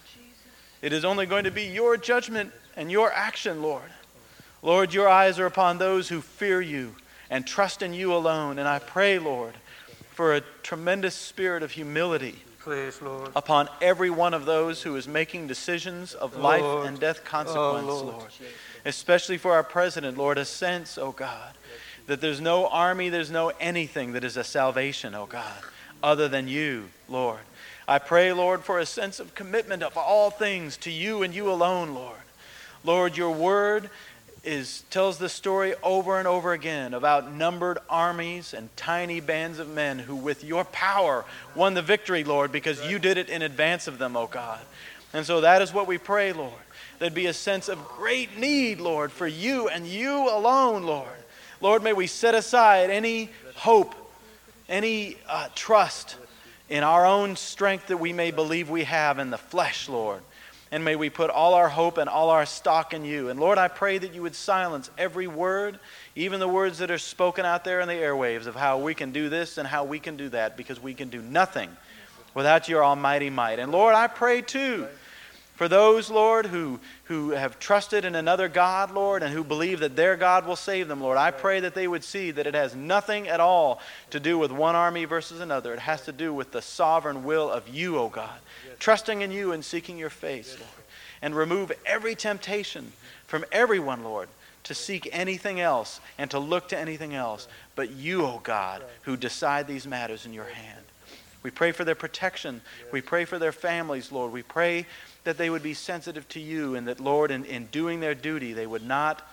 it is only going to be your judgment and your action, Lord. Lord, your eyes are upon those who fear you and trust in you alone. And I pray, Lord, for a tremendous spirit of humility Please, Lord. upon every one of those who is making decisions of life Lord. and death consequence, Oh, Lord. Lord. Especially for our president, Lord, a sense, oh God, that there's no army, there's no anything that is a salvation, oh God, other than you, Lord. I pray, Lord, for a sense of commitment of all things to you and you alone, Lord. Lord, your word tells the story over and over again of outnumbered armies and tiny bands of men who with your power won the victory, Lord, because you did it in advance of them, oh God. And so that is what we pray, Lord. There'd be a sense of great need, Lord, for you and you alone, Lord. Lord, may we set aside any hope, any trust in our own strength that we may believe we have in the flesh, Lord. And may we put all our hope and all our stock in you. And Lord, I pray that you would silence every word, even the words that are spoken out there in the airwaves of how we can do this and how we can do that, because we can do nothing without your almighty might. And Lord, I pray too for those, Lord, who have trusted in another God, Lord, and who believe that their God will save them, Lord. I pray that they would see that it has nothing at all to do with one army versus another. It has to do with the sovereign will of you, O God. Trusting in you and seeking your face, Lord. And remove every temptation from everyone, Lord, to seek anything else and to look to anything else but you, O God, who decide these matters in your hand. We pray for their protection. We pray for their families, Lord. We pray that they would be sensitive to you and that, Lord, in doing their duty, they would not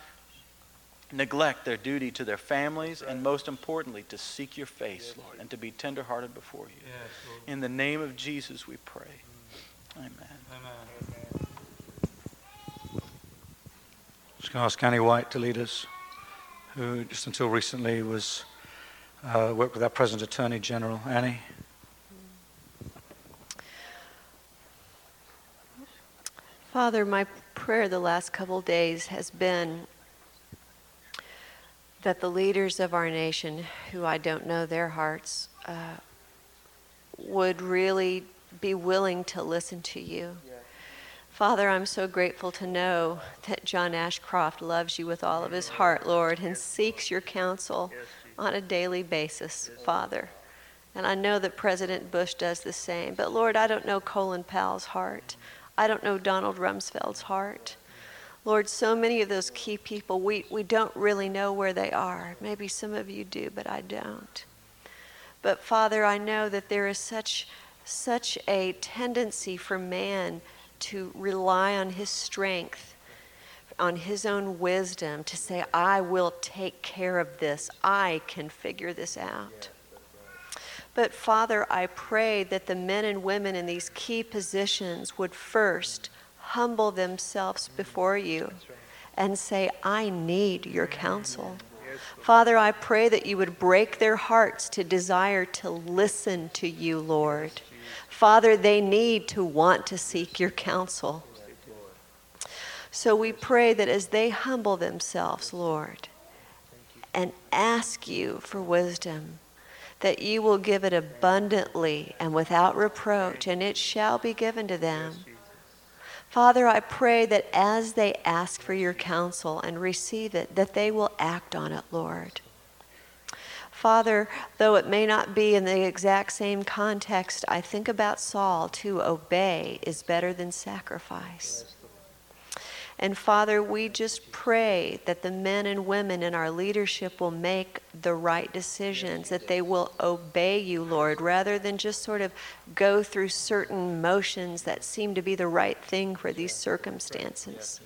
neglect their duty to their families and, most importantly, to seek your face, Lord, and to be tenderhearted before you. In the name of Jesus we pray. Amen. Amen. Just going to ask Annie White to lead us, who just until recently was worked with our present Attorney General. Annie. Father, my prayer the last couple days has been that the leaders of our nation, who I don't know their hearts, would really be willing to listen to you. Father, I'm so grateful to know that John Ashcroft loves you with all of his heart, Lord, and seeks your counsel on a daily basis, Father. And I know that President Bush does the same. But Lord, I don't know Colin Powell's heart. I don't know Donald Rumsfeld's heart. Lord, so many of those key people, we don't really know where they are. Maybe some of you do, but I don't. But Father, I know that there is such a tendency for man to rely on his strength, on his own wisdom, to say, I will take care of this. I can figure this out. But Father, I pray that the men and women in these key positions would first humble themselves before you and say, I need your counsel. Father, I pray that you would break their hearts to desire to listen to you, Lord. Father, they need to want to seek your counsel. So we pray that as they humble themselves, Lord, and ask you for wisdom, that you will give it abundantly and without reproach, and it shall be given to them. Father, I pray that as they ask for your counsel and receive it, that they will act on it, Lord. Father, though it may not be in the exact same context, I think about Saul. To obey is better than sacrifice. And Father, we just pray that the men and women in our leadership will make the right decisions, that they will obey you, Lord, rather than just sort of go through certain motions that seem to be the right thing for these circumstances.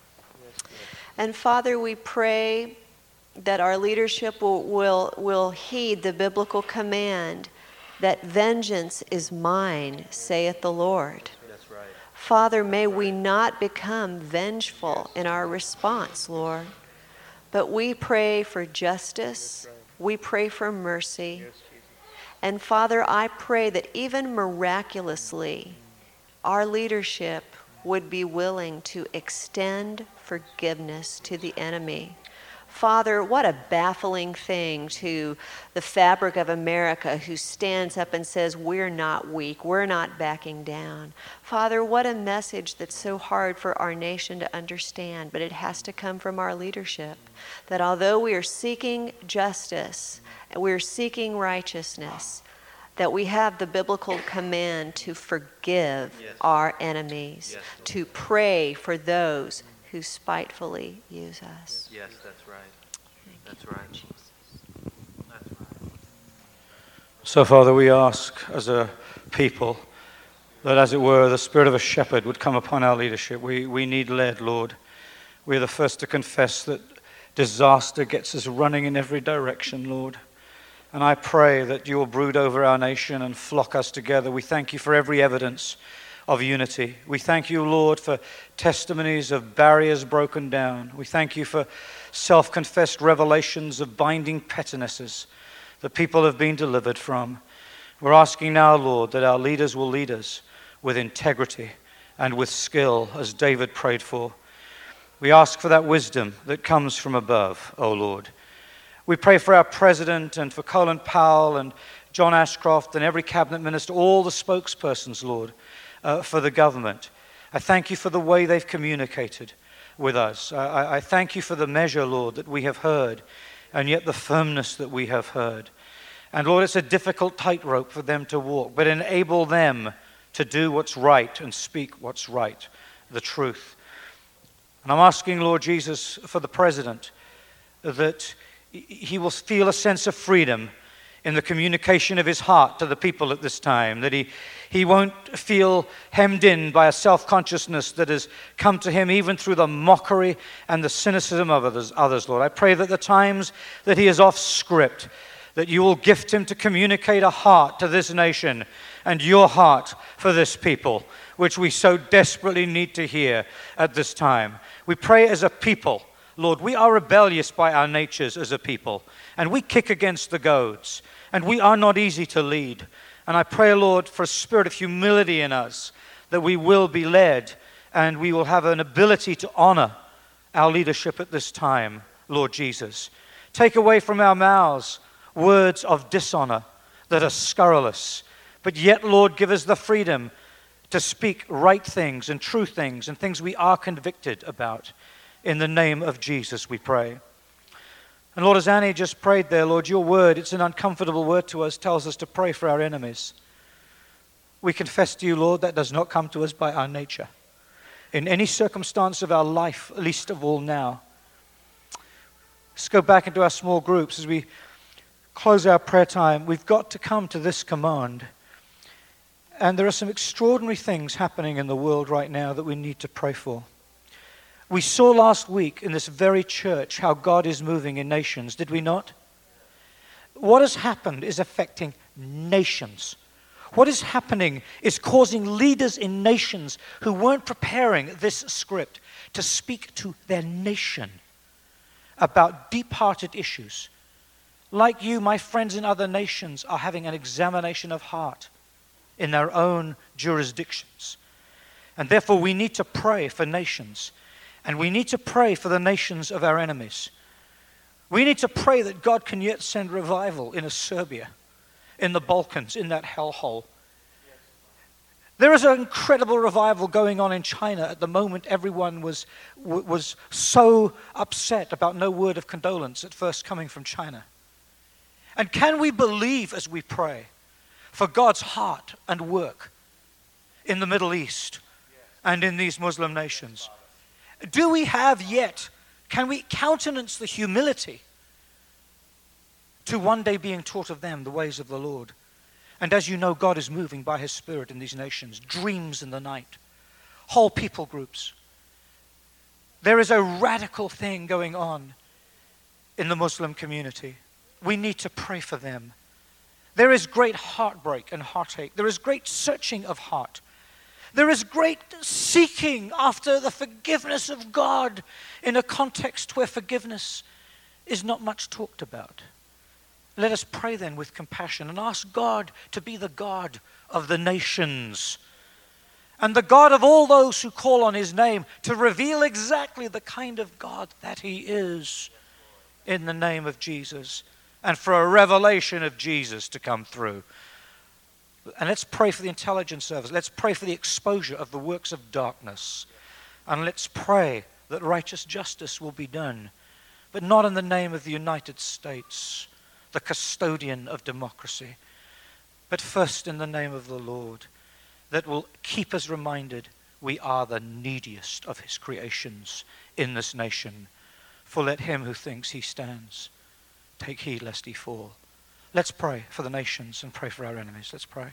And Father, we pray that our leadership will heed the biblical command that vengeance is mine, saith the Lord. That's right. Father, may we not become vengeful in our response, Lord, but we pray for justice. We pray for mercy. And Father, I pray that even miraculously, our leadership would be willing to extend forgiveness to the enemy. Father, what a baffling thing to the fabric of America who stands up and says, we're not weak, we're not backing down. Father, what a message that's so hard for our nation to understand, but it has to come from our leadership. That although we are seeking justice, and we're seeking righteousness, that we have the biblical command to forgive our enemies, to pray for those who spitefully use us. Yes, that's right. That's right. That's right. So, Father, we ask as a people that, as it were, the spirit of a shepherd would come upon our leadership. We need led, Lord. We're the first to confess that disaster gets us running in every direction, Lord. And I pray that you will brood over our nation and flock us together. We thank you for every evidence of unity. We thank you, Lord, for testimonies of barriers broken down. We thank you for self-confessed revelations of binding pettinesses that people have been delivered from. We're asking now, Lord, that our leaders will lead us with integrity and with skill, as David prayed for. We ask for that wisdom that comes from above, O Lord. We pray for our president and for Colin Powell and John Ashcroft and every cabinet minister, all the spokespersons, Lord, for the government. I thank you for the way they've communicated with us. I thank you for the measure, Lord, that we have heard, and yet the firmness that we have heard. And Lord, it's a difficult tightrope for them to walk, but enable them to do what's right and speak what's right, the truth. And I'm asking, Lord Jesus, for the president, that he will feel a sense of freedom in the communication of his heart to the people at this time, that he won't feel hemmed in by a self-consciousness that has come to him even through the mockery and the cynicism of others, Lord. I pray that the times that he is off script, that you will gift him to communicate a heart to this nation and your heart for this people, which we so desperately need to hear at this time. We pray as a people, Lord, we are rebellious by our natures as a people, and we kick against the goads, and we are not easy to lead. And I pray, Lord, for a spirit of humility in us, that we will be led, and we will have an ability to honor our leadership at this time, Lord Jesus. Take away from our mouths words of dishonor that are scurrilous, but yet, Lord, give us the freedom to speak right things and true things and things we are convicted about. In the name of Jesus, we pray. And Lord, as Annie just prayed there, Lord, your word, it's an uncomfortable word to us, tells us to pray for our enemies. We confess to you, Lord, that does not come to us by our nature. In any circumstance of our life, least of all now. Let's go back into our small groups as we close our prayer time. We've got to come to this command. And there are some extraordinary things happening in the world right now that we need to pray for. We saw last week in this very church how God is moving in nations, did we not? What has happened is affecting nations. What is happening is causing leaders in nations who weren't preparing this script to speak to their nation about deep-hearted issues. Like you, my friends in other nations are having an examination of heart in their own jurisdictions. And therefore we need to pray for nations. And we need to pray for the nations of our enemies. We need to pray that God can yet send revival in Serbia, in the Balkans, in that hellhole. There is an incredible revival going on in China at the moment. Everyone was so upset about no word of condolence at first coming from China. And can we believe as we pray for God's heart and work in the Middle East and in these Muslim nations? Do we have yet, can we countenance the humility to one day being taught of them the ways of the Lord? And as you know, God is moving by His Spirit in these nations. Dreams in the night. Whole people groups. There is a radical thing going on in the Muslim community. We need to pray for them. There is great heartbreak and heartache. There is great searching of heart. There is great seeking after the forgiveness of God in a context where forgiveness is not much talked about. Let us pray then with compassion and ask God to be the God of the nations and the God of all those who call on His name, to reveal exactly the kind of God that He is in the name of Jesus, and for a revelation of Jesus to come through. And let's pray for the intelligence service. Let's pray for the exposure of the works of darkness. And let's pray that righteous justice will be done, but not in the name of the United States, the custodian of democracy, but first in the name of the Lord, that will keep us reminded we are the neediest of His creations in this nation. For let him who thinks he stands take heed lest he fall. Let's pray for the nations and pray for our enemies. Let's pray.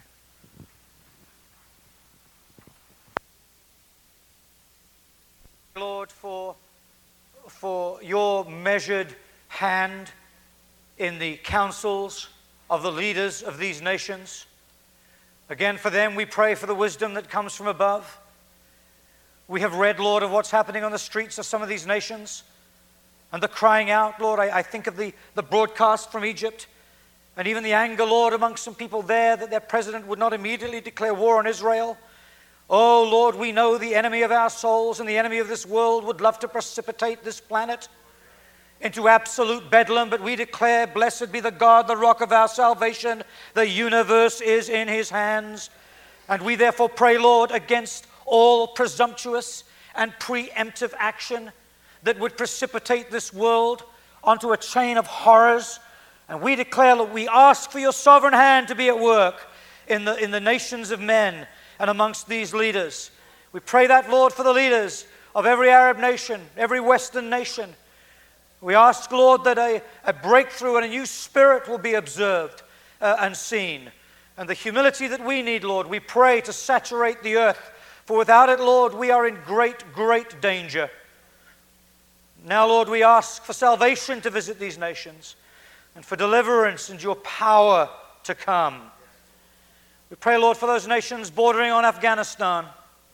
Lord, for your measured hand in the councils of the leaders of these nations. Again, for them we pray for the wisdom that comes from above. We have read, Lord, of what's happening on the streets of some of these nations and the crying out, Lord. I think of the broadcast from Egypt and even the anger, Lord, amongst some people there that their president would not immediately declare war on Israel. Oh, Lord, we know the enemy of our souls and the enemy of this world would love to precipitate this planet into absolute bedlam, but we declare, blessed be the God, the rock of our salvation. The universe is in His hands. And we therefore pray, Lord, against all presumptuous and preemptive action that would precipitate this world onto a chain of horrors. And we declare that we ask for your sovereign hand to be at work in the nations of men and amongst these leaders. We pray that, Lord, for the leaders of every Arab nation, every Western nation. We ask, Lord, that a breakthrough and a new spirit will be observed and seen. And the humility that we need, Lord, we pray to saturate the earth. For without it, Lord, we are in great, great danger. Now, Lord, we ask for salvation to visit these nations and for deliverance and your power to come. We pray, Lord, for those nations bordering on Afghanistan.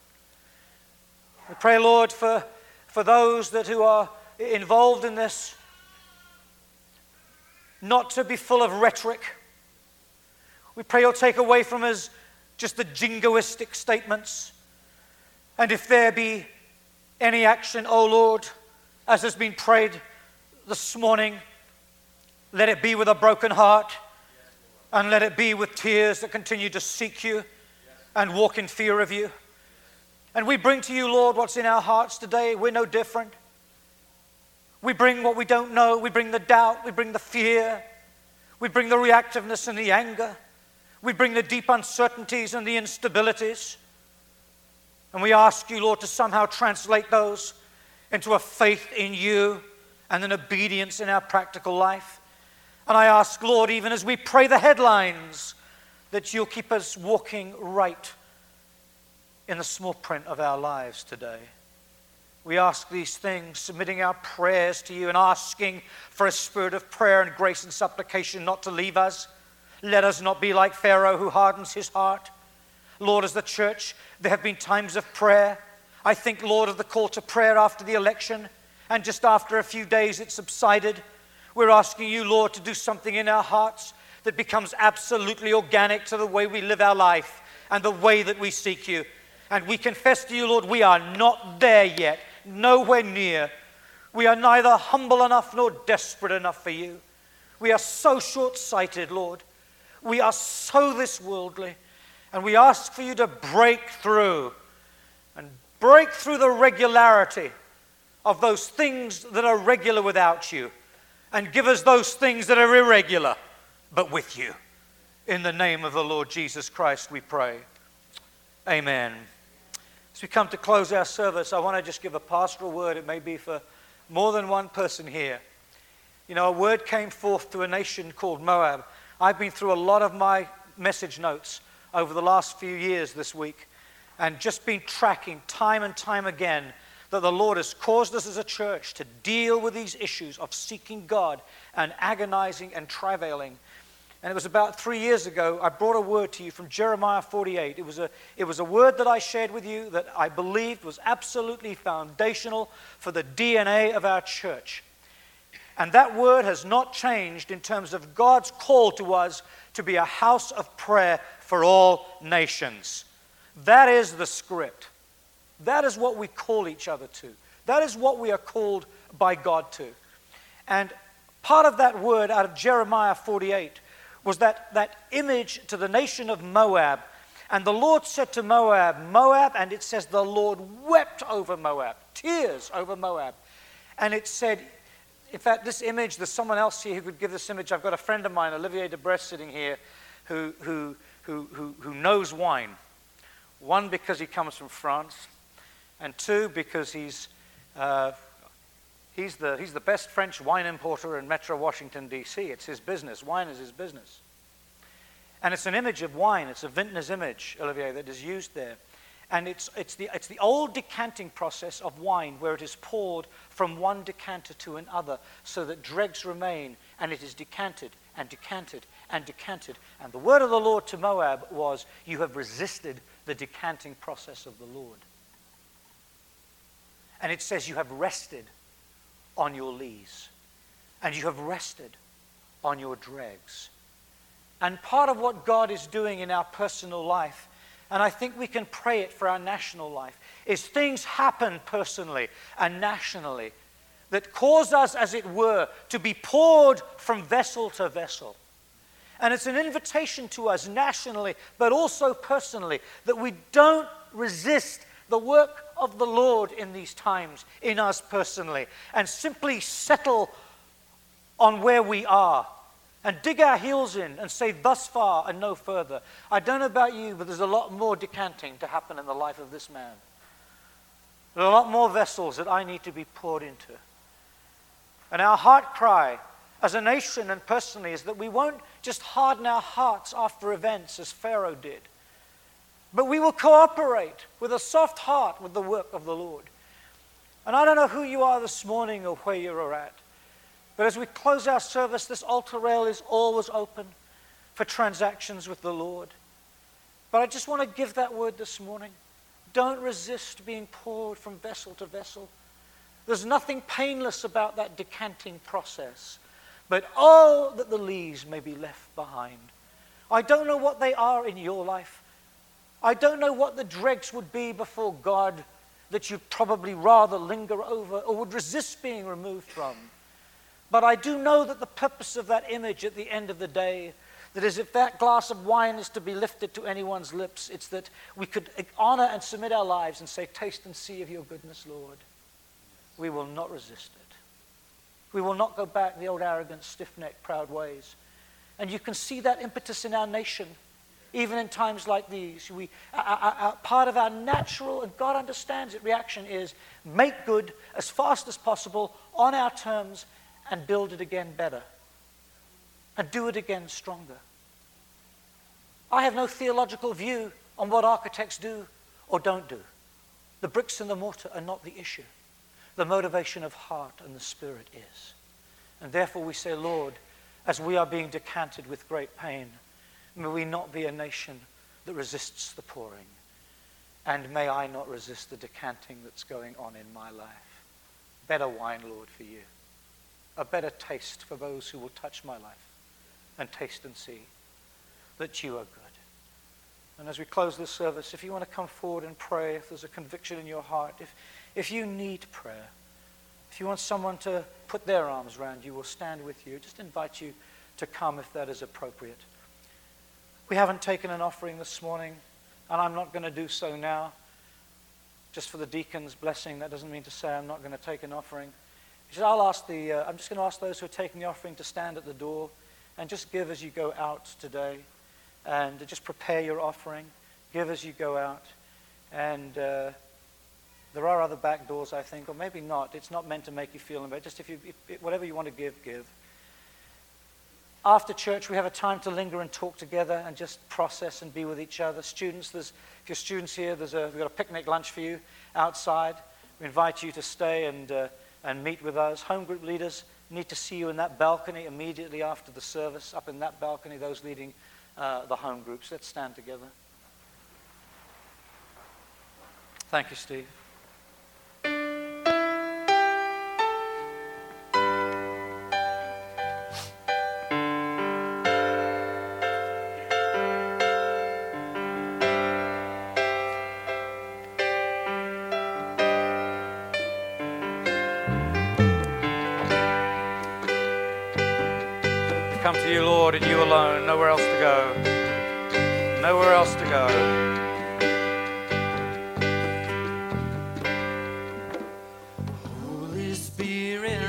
We pray, Lord, for those who are involved in this, not to be full of rhetoric. We pray you'll take away from us just the jingoistic statements. And if there be any action, O Lord, as has been prayed this morning, let it be with a broken heart, and let it be with tears that continue to seek you and walk in fear of you. And we bring to you, Lord, what's in our hearts today. We're no different. We bring what we don't know. We bring the doubt. We bring the fear. We bring the reactiveness and the anger. We bring the deep uncertainties and the instabilities. And we ask you, Lord, to somehow translate those into a faith in you and an obedience in our practical life. And I ask, Lord, even as we pray the headlines, that you'll keep us walking right in the small print of our lives today. We ask these things, submitting our prayers to you and asking for a spirit of prayer and grace and supplication not to leave us. Let us not be like Pharaoh who hardens his heart. Lord, as the church, there have been times of prayer. I think, Lord, of the call to prayer after the election, and just after a few days it subsided. We're asking you, Lord, to do something in our hearts that becomes absolutely organic to the way we live our life and the way that we seek you. And we confess to you, Lord, we are not there yet. Nowhere near. We are neither humble enough nor desperate enough for you. We are so short-sighted, Lord. We are so this worldly. And we ask for you to break through and break through the regularity of those things that are regular without you, and give us those things that are irregular but with you. In the name of the Lord Jesus Christ we pray. Amen. As we come to close our service, I want to just give a pastoral word. It may be for more than one person here. You know, a word came forth to a nation called Moab. I've been through a lot of my message notes over the last few years this week, and just been tracking time and time again that the Lord has caused us as a church to deal with these issues of seeking God and agonizing and travailing. And it was about 3 years ago, I brought a word to you from Jeremiah 48. It was a word that I shared with you that I believed was absolutely foundational for the DNA of our church. And that word has not changed in terms of God's call to us to be a house of prayer for all nations. That is the script. That is what we call each other to. That is what we are called by God to. And part of that word out of Jeremiah 48 was that image to the nation of Moab. And the Lord said to Moab, and it says the Lord wept over Moab, tears over Moab. And it said, in fact, this image, there's someone else here who could give this image. I've got a friend of mine, Olivier Debresse, sitting here, who knows wine. One, because he comes from France, and two, because he's the best French wine importer in Metro Washington, D.C. It's his business. Wine is his business. And it's an image of wine. It's a vintner's image, Olivier, that is used there. And it's the old decanting process of wine, where it is poured from one decanter to another so that dregs remain, and it is decanted and decanted and decanted. And the word of the Lord to Moab was, you have resisted the decanting process of the Lord. And it says you have rested on your lees, and you have rested on your dregs. And part of what God is doing in our personal life, and I think we can pray it for our national life, is things happen personally and nationally that cause us, as it were, to be poured from vessel to vessel. And it's an invitation to us nationally, but also personally, that we don't resist the work of the Lord in these times, in us personally, and simply settle on where we are and dig our heels in and say, thus far and no further. I don't know about you, but there's a lot more decanting to happen in the life of this man. There are a lot more vessels that I need to be poured into. And our heart cry as a nation and personally is that we won't just harden our hearts after events as Pharaoh did, but we will cooperate with a soft heart with the work of the Lord. And I don't know who you are this morning or where you're at, but as we close our service, this altar rail is always open for transactions with the Lord. But I just want to give that word this morning. Don't resist being poured from vessel to vessel. There's nothing painless about that decanting process, but oh, that the lees may be left behind. I don't know what they are in your life. I don't know what the dregs would be before God that you'd probably rather linger over or would resist being removed from. But I do know that the purpose of that image at the end of the day, that is, if that glass of wine is to be lifted to anyone's lips, it's that we could honor and submit our lives and say, taste and see of your goodness, Lord. We will not resist it. We will not go back the old arrogant, stiff-necked, proud ways. And you can see that impetus in our nation, even in times like these. Part of our natural, and God understands it, reaction is make good as fast as possible on our terms and build it again better and do it again stronger. I have no theological view on what architects do or don't do. The bricks and the mortar are not the issue. The motivation of heart and the spirit is. And therefore we say, Lord, as we are being decanted with great pain, may we not be a nation that resists the pouring. And may I not resist the decanting that's going on in my life. Better wine, Lord, for you. A better taste for those who will touch my life and taste and see that you are good. And as we close this service, if you want to come forward and pray, if there's a conviction in your heart, if you need prayer, if you want someone to put their arms around you or stand with you, just invite you to come if that is appropriate. We haven't taken an offering this morning, and I'm not going to do so now. Just for the deacon's blessing, that doesn't mean to say I'm not going to take an offering. I'm just going to ask those who are taking the offering to stand at the door and just give as you go out today. And just prepare your offering. Give as you go out. And there are other back doors, I think, or maybe not. It's not meant to make you feel bad. Just whatever you want to give, give. After church, we have a time to linger and talk together and just process and be with each other. Students, if you're students here, we've got a picnic lunch for you outside. We invite you to stay and meet with us. Home group leaders need to see you in that balcony immediately after the service, up in that balcony, those leading the home groups. Let's stand together. Thank you, Steve. Come to you, Lord, and you alone. Nowhere else to go. Nowhere else to go. Holy Spirit,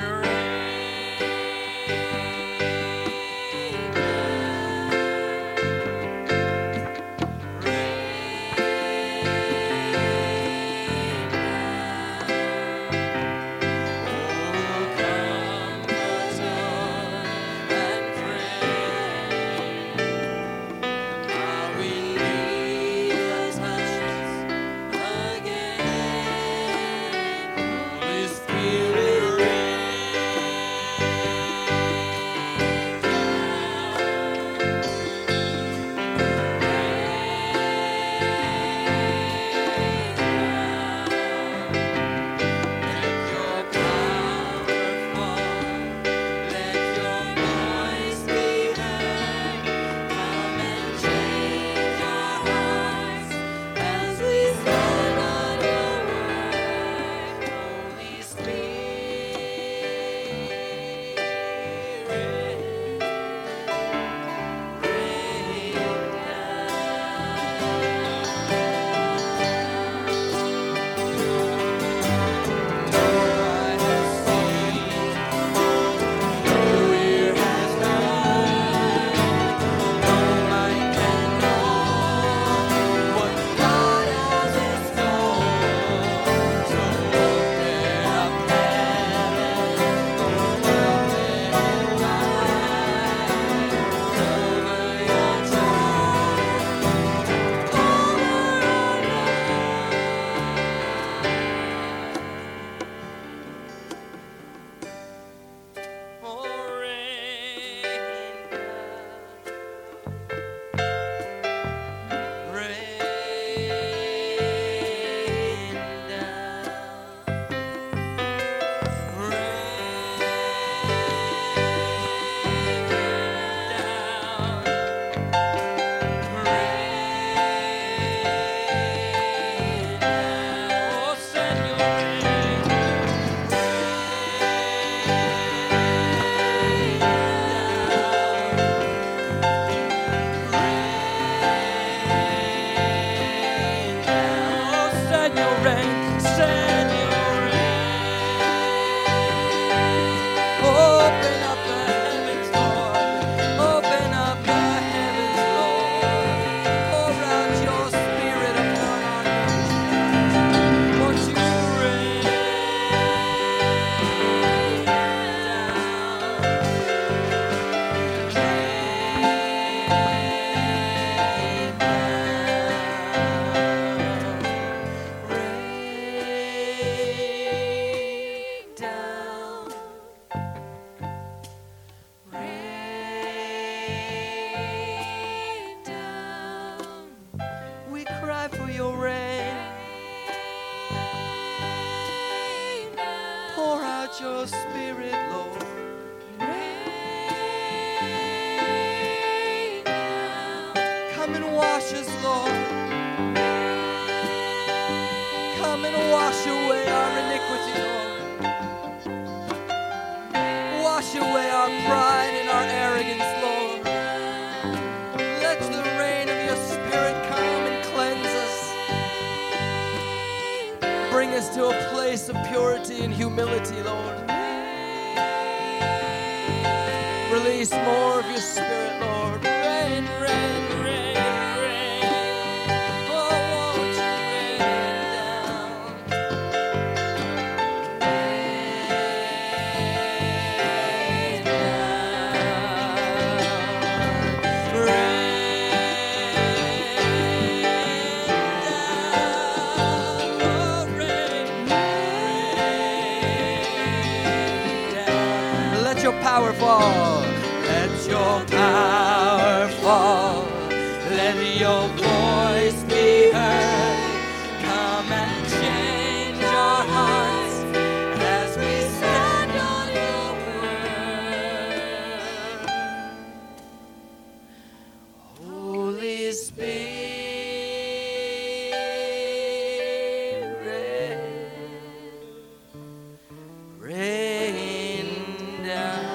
your spirit, Lord. Come and wash us, Lord. Come and wash away our iniquity, Lord. Wash away our pride and our arrogance, Lord. Let the rain into a place of purity and humility, Lord. Release more of your Spirit, Lord. Rain, rain, rain, rain. Oh, won't you rain down? Rain down. Rain down. Oh, rain, rain down. Let your power fall. Let your power fall. Let your voice be heard. Come and change our hearts as we stand on your word. Holy Spirit, rain down.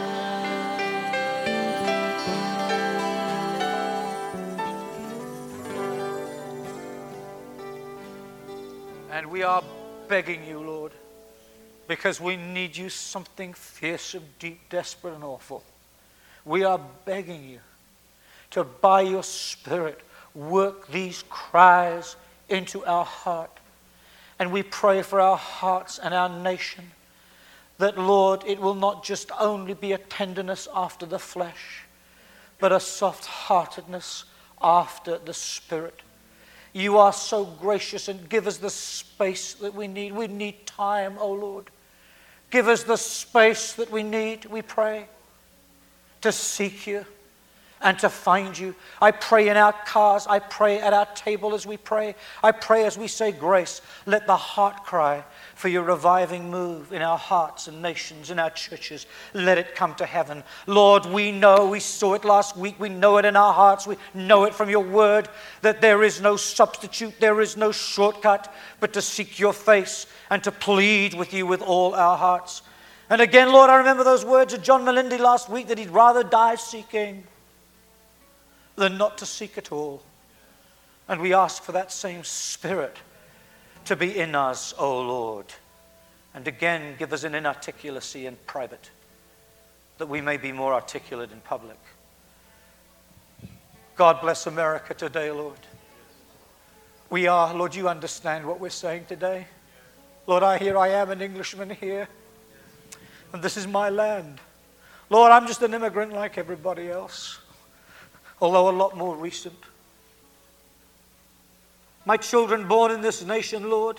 And we are begging you, Lord, because we need you something fearsome, deep, desperate, and awful. We are begging you to, by your Spirit, work these cries into our heart. And we pray for our hearts and our nation, that, Lord, it will not just only be a tenderness after the flesh, but a soft-heartedness after the Spirit. You are so gracious, and give us the space that we need. We need time, O Lord. Give us the space that we need, we pray, to seek you and to find you. I pray in our cars. I pray at our table as we pray. I pray as we say grace. Let the heart cry for your reviving move in our hearts and nations, in our churches. Let it come to heaven. Lord, we know, we saw it last week. We know it in our hearts. We know it from your word that there is no substitute. There is no shortcut but to seek your face and to plead with you with all our hearts. And again, Lord, I remember those words of John Melindy last week, that he'd rather die seeking than not to seek at all. And we ask for that same Spirit to be in us, O Lord. And again, give us an inarticulacy in private, that we may be more articulate in public. God bless America today, Lord. We are, Lord, you understand what we're saying today. Lord, I am an Englishman here, and this is my land. Lord, I'm just an immigrant like everybody else, although a lot more recent. My children born in this nation, Lord,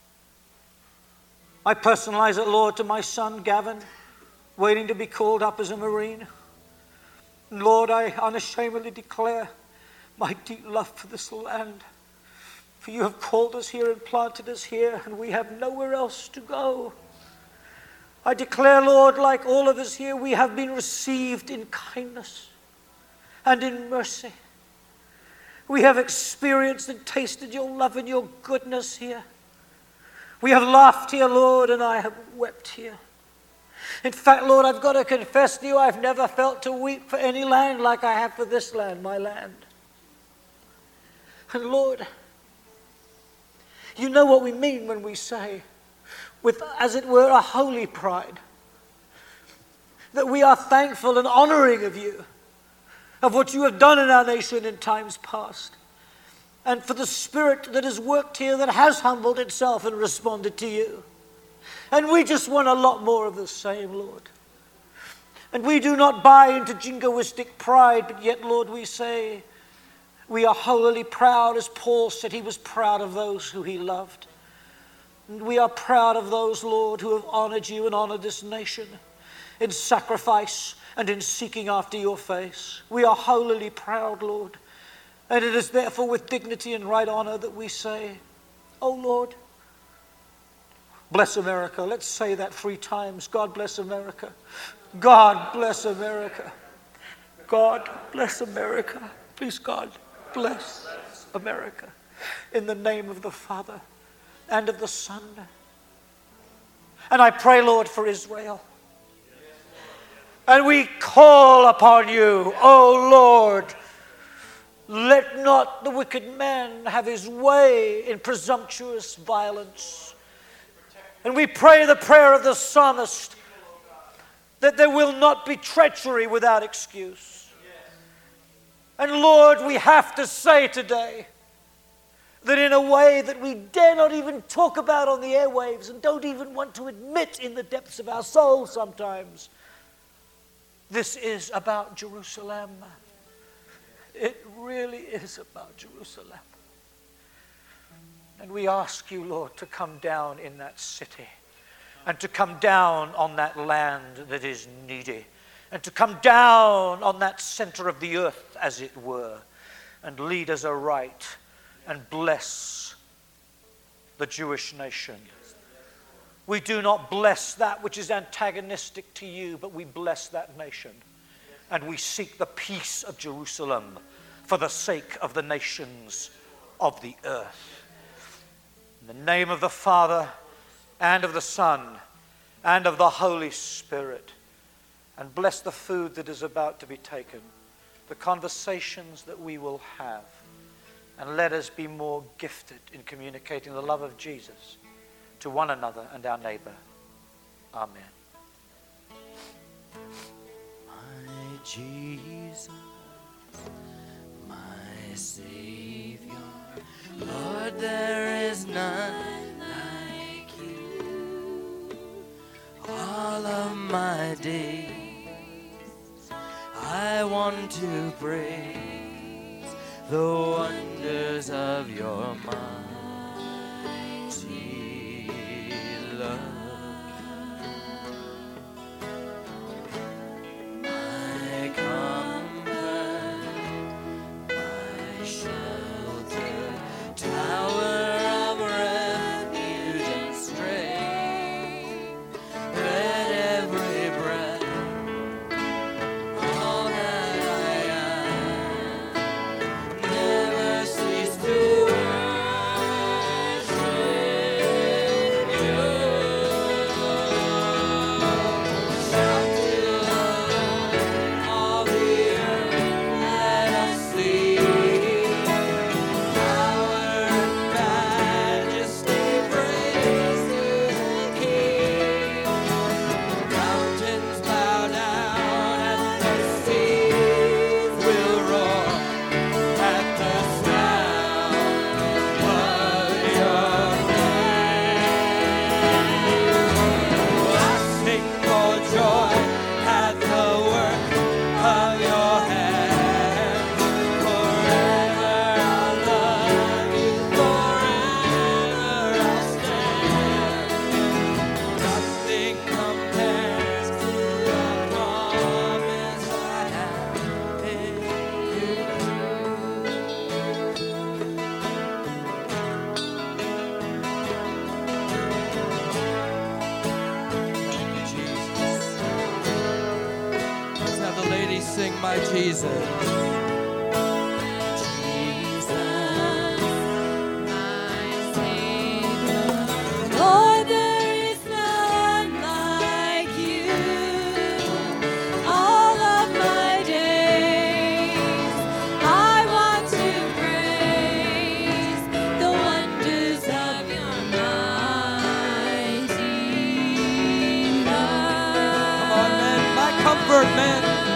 I personalize it, Lord, to my son, Gavin, waiting to be called up as a Marine. And Lord, I unashamedly declare my deep love for this land. For you have called us here and planted us here, and we have nowhere else to go. I declare, Lord, like all of us here, we have been received in kindness and in mercy. We have experienced and tasted your love and your goodness here. We have laughed here, Lord, and I have wept here. In fact, Lord, I've got to confess to you, I've never felt to weep for any land like I have for this land, my land. And Lord, you know what we mean when we say, with, as it were, a holy pride, that we are thankful and honoring of you, of what you have done in our nation in times past, and for the Spirit that has worked here, that has humbled itself and responded to you. And we just want a lot more of the same, Lord. And we do not buy into jingoistic pride, but yet, Lord, we say we are holily proud, as Paul said he was proud of those who he loved. And we are proud of those, Lord, who have honored you and honored this nation in sacrifice and in seeking after your face. We are holily proud, Lord. And it is therefore with dignity and right honor that we say, oh Lord, bless America. Let's say that 3 times. God bless America. God bless America. God bless America. Please, God, bless America. In the name of the Father and of the Son. And I pray, Lord, for Israel. And we call upon you, O Lord, let not the wicked man have his way in presumptuous violence. And we pray the prayer of the psalmist, that there will not be treachery without excuse. And Lord, we have to say today that in a way that we dare not even talk about on the airwaves and don't even want to admit in the depths of our soul sometimes, this is about Jerusalem. It really is about Jerusalem. And we ask you, Lord, to come down in that city and to come down on that land that is needy and to come down on that center of the earth, as it were, and lead us aright and bless the Jewish nation. We do not bless that which is antagonistic to you, but we bless that nation. And we seek the peace of Jerusalem for the sake of the nations of the earth. In the name of the Father, and of the Son, and of the Holy Spirit. And bless the food that is about to be taken, the conversations that we will have. And let us be more gifted in communicating the love of Jesus to one another and our neighbor. Amen. My Jesus, my Savior, Lord, there is none like you. All of my days I want to praise the wonders of your mighty love. My comfort, my shelter, tower of refuge and strength, let every breath, all that I am, never cease to worship you. Shout to the Lord, all the earth, let us sing. Power and majesty, praise to the King. Mountains bow down and the seas will roar at the sound of your name. I sing for joy at the work of your hands. Forever I'll love you, forever I'll stand. Nothing compares to the promise I have in you. Thank you, Jesus. Let's have the ladies sing My Jesus. Lord, there is none like you. All of my days, I want to praise the wonders of your mighty love. Come on, men, my comfort, men.